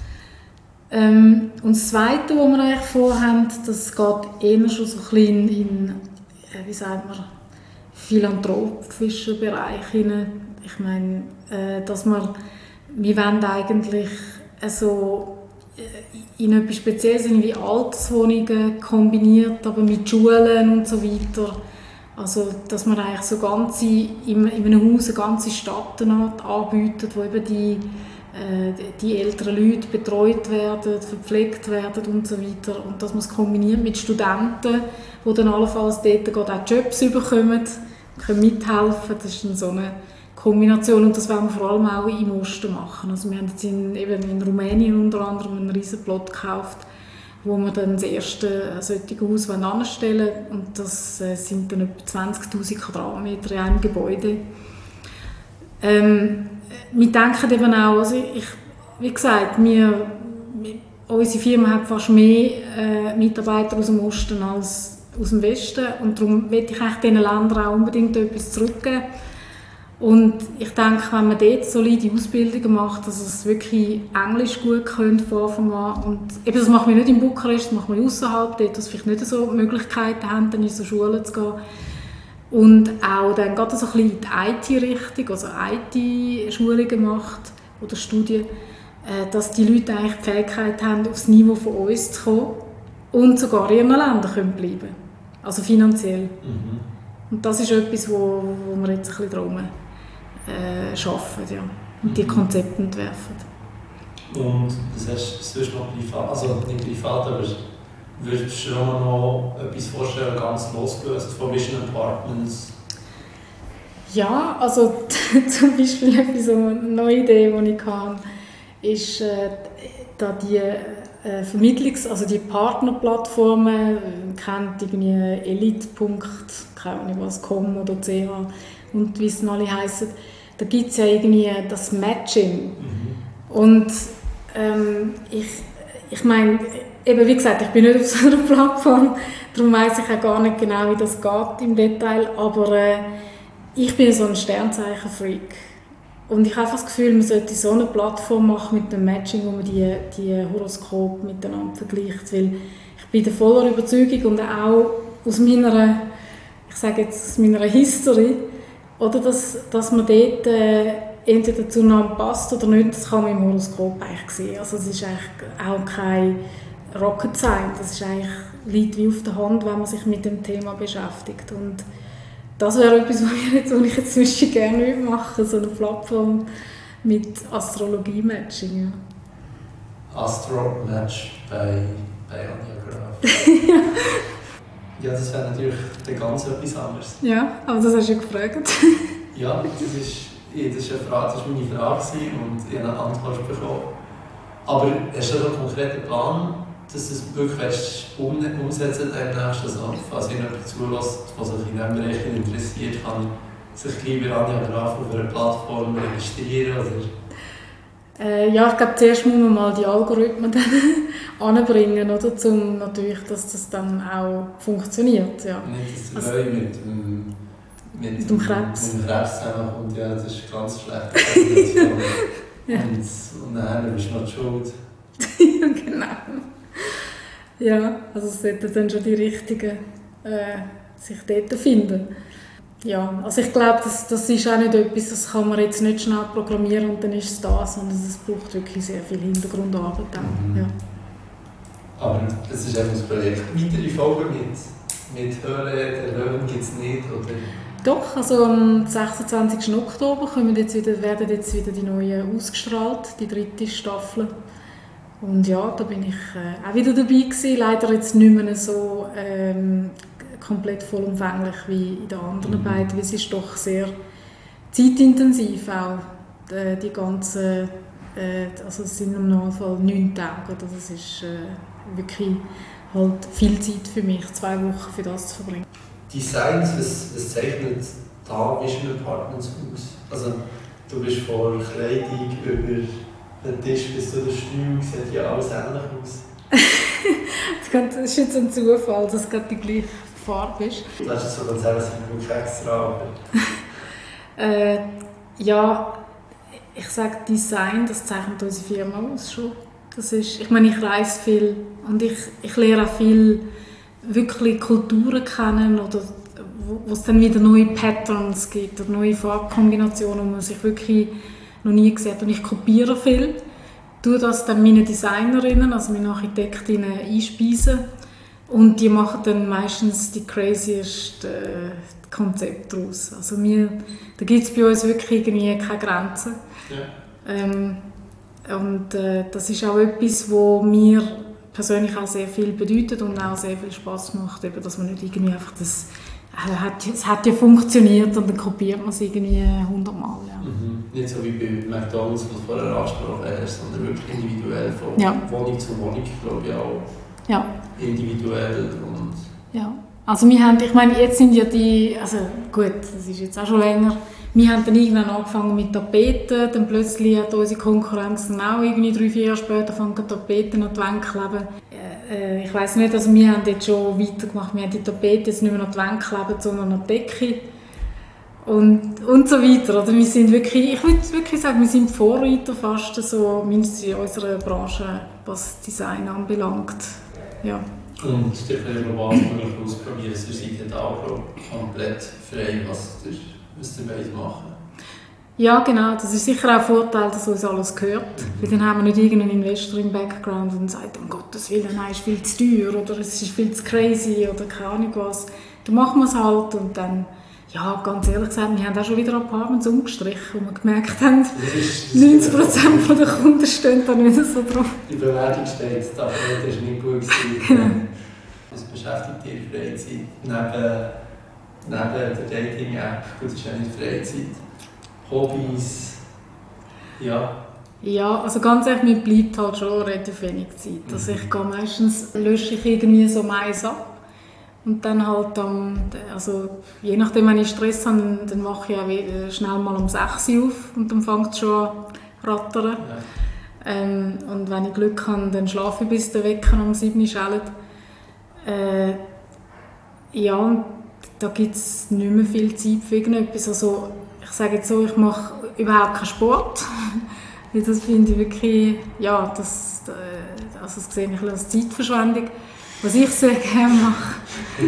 Ähm, und das Zweite, was wir eigentlich vorhaben, das geht eher schon so ein bisschen in, in wie sagt man, philanthropischen Bereich hinein. Ich meine, äh, dass wir, wir wollen eigentlich also in etwas Spezielles wie Alterswohnungen kombiniert, aber mit Schulen und so weiter. Also, dass man eigentlich so ganze, in, in einem Haus eine ganze Stadt anbietet, wo eben die, äh, die älteren Leute betreut werden, verpflegt werden und so weiter. Und dass man es kombiniert mit Studenten, die dann allenfalls dort auch Jobs bekommen, können mithelfen. Das ist dann so eine Kombination und das wollen wir vor allem auch im Osten machen. Also wir haben jetzt in, eben in Rumänien unter anderem einen riesen Plot gekauft, wo wir dann das erste solche Haus anstellen wollen. Und das äh, sind dann etwa zwanzigtausend Quadratmeter in einem Gebäude. Ähm, wir denken eben auch, also ich, wie gesagt, wir, unsere Firma hat fast mehr äh, Mitarbeiter aus dem Osten als aus dem Westen und darum möchte ich eigentlich diesen Ländern auch unbedingt etwas zurückgeben. Und ich denke, wenn man dort solide Ausbildungen macht, dass es wirklich Englisch gut können von Anfang an. Und eben, das machen wir nicht in Bukarest, das machen wir außerhalb, dort, dass wir vielleicht nicht so Möglichkeiten haben, dann in so Schulen zu gehen. Und auch dann geht es so ein bisschen in die I T-Richtung, also I T-Schulungen macht oder Studien, dass die Leute eigentlich die Fähigkeit haben, aufs Niveau von uns zu kommen und sogar in ihren Ländern können bleiben, also finanziell. Mhm. Und das ist etwas, wo, wo wir jetzt ein bisschen drum äh, arbeiten, ja, und die Konzepte entwerfen. Und das hast du sonst noch privat, also nicht privat, aber würdest du dir noch etwas vorstellen, ganz losgelöst von Vision Apartments? Ja, also zum Beispiel etwas, eine neue Idee, die ich hatte, ist, äh, da die äh, Vermittlungs-, also die Partnerplattformen, äh, kennt irgendwie Elite. Keine Ahnung was, com oder ch und wie es alle heissen, da gibt es ja irgendwie das Matching. Mhm. Und ähm, ich, ich meine, eben wie gesagt, ich bin nicht auf so einer Plattform, darum weiss ich auch gar nicht genau, wie das geht im Detail, aber äh, ich bin so ein Sternzeichen-Freak. Und ich habe einfach das Gefühl, man sollte so eine Plattform machen mit dem Matching, wo man die, die Horoskope miteinander vergleicht. Weil ich bin der voller Überzeugung und auch aus meiner, ich sage jetzt aus meiner History, oder dass, dass man dort äh, entweder zueinander passt oder nicht, das kann man im Horoskop eigentlich sehen. Also es ist eigentlich auch kein Rocket Science, das ist eigentlich, liegt wie auf der Hand, wenn man sich mit dem Thema beschäftigt. Und das wäre etwas, was ich jetzt, was ich jetzt zwischen gerne machen würde, so eine Plattform mit Astrologie-Matching. Ja. Astro-Match bei, bei Anja Graf. Ja. Ja, das wäre natürlich dann ganz etwas anderes. Ja, aber das hast du ja gefragt. Ja, das ist, das ist eine Frage, das war meine Frage und ich habe eine Antwort bekommen. Aber hast du einen konkreten Plan, dass du es wirklich um, umsetzen demnächst? Also, falls jemand zulässt, was sich in diesem Bereich interessiert, kann sich gleich bei Anja Graf auf einer Plattform registrieren? Oder? Äh, ja, ich glaube, zuerst muss man mal die Algorithmen anbringen, oder? Um natürlich, dass das dann auch funktioniert. Ja. Nicht, dass der also, mit dem, mit, mit dem Krebs. Mit dem Krebs zusammenkommt, ja, das ist eine ganz schlechte ja. Und, und dann bist du noch schuld. Ja, genau. Ja, also es sollten dann schon die Richtigen äh, sich dort finden. Ja, also ich glaube, das, das ist auch nicht etwas, das kann man jetzt nicht schnell programmieren und dann ist es da, sondern es braucht wirklich sehr viel Hintergrundarbeit auch. Mhm. Ja. Aber das ist einfach das Projekt. Weitere Folgen mit, mit Höhle der Löwen gibt es nicht, oder? Doch, also am sechsundzwanzigsten Oktober kommen jetzt wieder, werden jetzt wieder die neuen ausgestrahlt, die dritte Staffel. Und ja, da bin ich äh, auch wieder dabei gewesen. Leider jetzt nicht mehr so ähm, komplett vollumfänglich wie in den anderen mhm. beiden, weil es ist doch sehr zeitintensiv auch, die, die ganzen, äh, also es sind im Normalfall neun Tage, oder? Das ist äh, wirklich halt viel Zeit für mich, zwei Wochen für das zu verbringen. Designs, was, was zeichnet da Vision Apartments aus? Also du bist von Kleidung über den Tisch bis zu der Stuhl, sieht ja alles ähnlich aus. Das ist jetzt ein Zufall, dass es gerade die gleiche Farbe ist. Du hast es so ganz ehrlich, es ist extra, aber... äh, ja, ich sage Design, das zeichnet unsere Firma aus schon. Das ist, ich meine, ich reise viel und ich, ich lerne auch viel wirklich Kulturen kennen oder wo es dann wieder neue Patterns gibt oder neue Farbkombinationen, wo man sich wirklich noch nie gesehen hat. Und ich kopiere viel, tue das dann meine Designerinnen, also meine Architektinnen einspeisen und die machen dann meistens die craziesten äh, Konzepte daraus. Also wir, da gibt es bei uns wirklich irgendwie keine Grenzen. Ja. Ähm, und äh, das ist auch etwas, wo mir persönlich auch sehr viel bedeutet und auch sehr viel Spass macht, eben, dass man nicht irgendwie einfach das, äh, hat, es hat ja funktioniert und dann kopiert man es irgendwie hundertmal. Ja. Mhm. Nicht so wie bei McDonalds, was du vorher angesprochen hast, sondern wirklich individuell von ja. Wohnung zu Wohnung, glaube ich auch. Ja. Individuell und... Ja. Also wir haben, ich meine, jetzt sind ja die, also gut, das ist jetzt auch schon länger, wir haben dann irgendwann angefangen mit Tapeten, dann plötzlich hat unsere Konkurrenz dann auch irgendwie drei, vier Jahre später fangen Tapeten an die Wände kleben. Äh, ich weiss nicht, also wir haben jetzt schon weitergemacht, wir haben die Tapeten jetzt nicht mehr an die Wände kleben, sondern an die Decke und, und so weiter. Oder wir sind wirklich, ich würde wirklich sagen, wir sind Vorreiter fast so, mindestens in unserer Branche, was Design anbelangt. Ja. Und ihr könnt noch wahnsinnig ausprobieren, ihr seid ja auch komplett frei, was ihr, was ihr wollt machen. Ja, genau. Das ist sicher auch ein Vorteil, dass uns alles gehört. Mhm. Weil dann haben wir nicht irgendeinen Investor im Background und sagt, um Gottes Willen, nein, es ist viel zu teuer oder es ist viel zu crazy oder keine Ahnung was. Dann machen wir es halt und dann, ja, ganz ehrlich gesagt, wir haben auch schon wieder Apartments umgestrichen, wo wir gemerkt haben, neunzig Prozent der Kunden stehen da nicht so drauf. Die Bewertung steht, da ist nicht gut gewesen. Genau. Was beschäftigt ihr Freizeit? Neben, neben der Dating-App, gut, das ist ja nicht Freizeit. Hobbys, ja. Ja, also ganz ehrlich, mir bleibt halt schon relativ wenig Zeit. Also ich gehe meistens, lösche ich irgendwie so Mais ab und dann halt am, also je nachdem, wenn ich Stress habe, dann, dann mache ich auch schnell mal um sechs Uhr auf und dann fängt es schon an zu rattern. Ja. Ähm, und wenn ich Glück habe, dann schlafe ich bis der Wecker um sieben Uhr schellt. Äh, ja, und da gibt es nicht mehr viel Zeit für irgendetwas. Also, ich sage jetzt so, ich mache überhaupt keinen Sport. Das finde ich wirklich, ja, das, also das sehe ich als Zeitverschwendung. Was ich sehr gerne mache.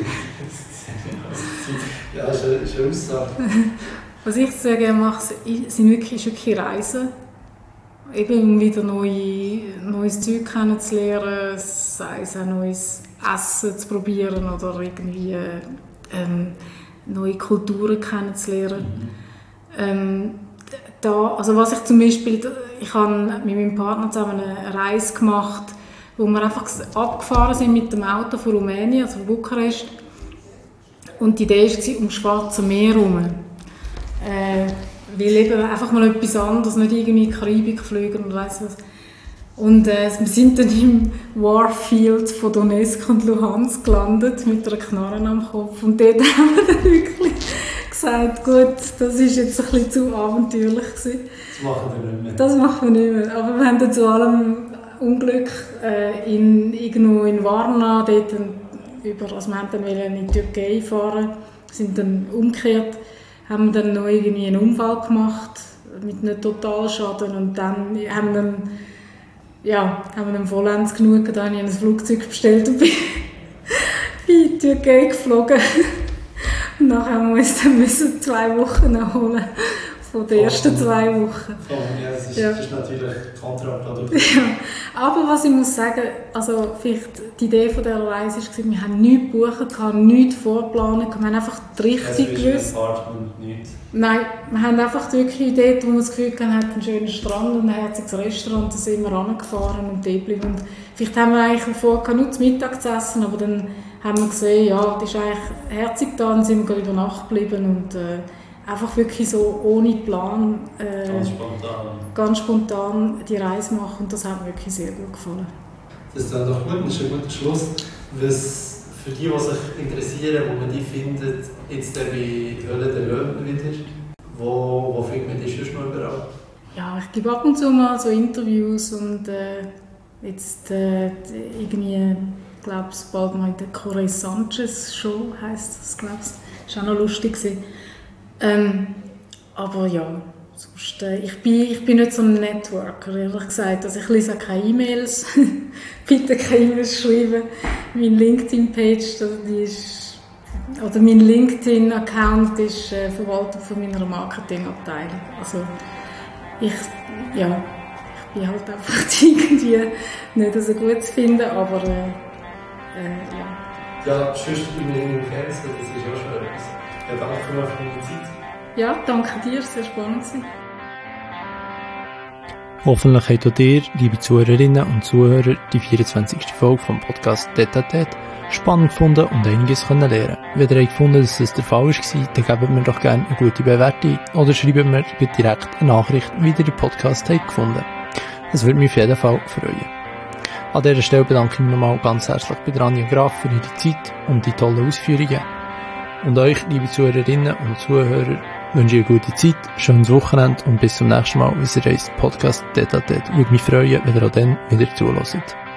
Ja, das ist eine Aussage. Was ich sehr gerne mache, sind wirklich, wirklich Reisen. Eben, um wieder neue, neues Zeug kennenzulernen, sei es auch neues Essen zu probieren oder irgendwie ähm, neue Kulturen kennenzulernen. Mhm. Ähm, da, also was ich zum Beispiel, ich habe mit meinem Partner zusammen eine Reise gemacht, wo wir einfach abgefahren sind mit dem Auto von Rumänien, also von Bukarest. Und die Idee war, um das Schwarze Meer herum. Äh, weil eben einfach mal etwas anderes, nicht irgendwie in die Karibik fliegen und weiss was. Und äh, wir sind dann im Warfield von Donetsk und Luhansk gelandet, mit einer Knarre am Kopf. Und dort haben wir dann wirklich gesagt, gut, das war jetzt ein bisschen zu abenteuerlich gewesen. Das machen wir nicht mehr. Das machen wir nicht mehr. Aber wir haben dann zu allem Unglück äh, in, irgendwo in Varna, dort über, also wir wollten dann in die Türkei fahren, sind dann umgekehrt, haben dann noch irgendwie einen Unfall gemacht mit einem Totalschaden und dann haben wir dann, ja, haben wir dann vollends genug, dann habe ich ein Flugzeug bestellt und bin in die Türkei geflogen. Und nachher haben wir uns dann müssen zwei Wochen nachholen von den ersten zwei Wochen. Ja, das ist, ja. Das ist natürlich kontraproduktiv. Ja. Aber was ich muss sagen, also vielleicht die Idee von dieser Reise war, wir haben nichts gebucht, nichts vorgeplant, wir haben einfach die Richtung also gewusst. Apartment nicht? Nein, wir haben einfach wirklich dort, wo wir das Gefühl hatten, einen schönen Strand und ein herziges Restaurant, da sind wir rangefahren und dort geblieben. Und vielleicht haben wir eigentlich vorher nur zu Mittag zu essen, aber dann haben wir gesehen, ja, das ist eigentlich herzig da, dann sind wir über Nacht geblieben und äh, einfach wirklich so ohne Plan, äh, ganz spontan. ganz spontan die Reise machen und das hat mir wirklich sehr gut gefallen. Das ist dann doch gut, das ist ein guter Schluss. Was für die, die sich interessieren, wo man die findet, jetzt bei Höhle der Löwen wieder, wo, wo findet man die sonst noch überall? Ja, ich gebe ab und zu mal so Interviews und äh, jetzt äh, irgendwie, ich glaube es bald mal in der Corey Sanchez Show heisst das, glaube ich. Das war auch noch lustig. Ähm, aber ja, sonst, äh, ich, bin, ich bin nicht so ein Networker, ehrlich gesagt. Also ich lese auch keine E-Mails. Bitte keine E-Mails schreiben. Meine LinkedIn-Page, die ist, oder mein LinkedIn-Account ist äh, verwaltet von meiner Marketingabteilung. Also ich, ja, ich bin halt einfach irgendwie nicht so gut zu finden, aber äh, äh, ja. Ja, sonst in den Fernsehen, das ist auch schon etwas. Ja, danke für deine Zeit. Ja, danke dir, sehr spannend gewesen. Hoffentlich habt auch ihr, liebe Zuhörerinnen und Zuhörer, die vierundzwanzigste Folge vom Podcast Tete à Tete spannend gefunden und einiges können lernen. Wenn ihr gefunden, dass das der Fall war, dann gebt mir doch gerne eine gute Bewertung oder schreibt mir direkt eine Nachricht, wie ihr den Podcast habt gefunden. Das würde mich auf jeden Fall freuen. An dieser Stelle bedanke ich mich nochmal ganz herzlich bei Anja Graf für ihre Zeit und die tollen Ausführungen. Und euch, liebe Zuhörerinnen und Zuhörer, wünsche ich eine gute Zeit, schönes Wochenende und bis zum nächsten Mal, wenn ihr reist Podcast Tete-a-Tete. Würde mich freuen, wenn ihr auch dann wieder zuhört.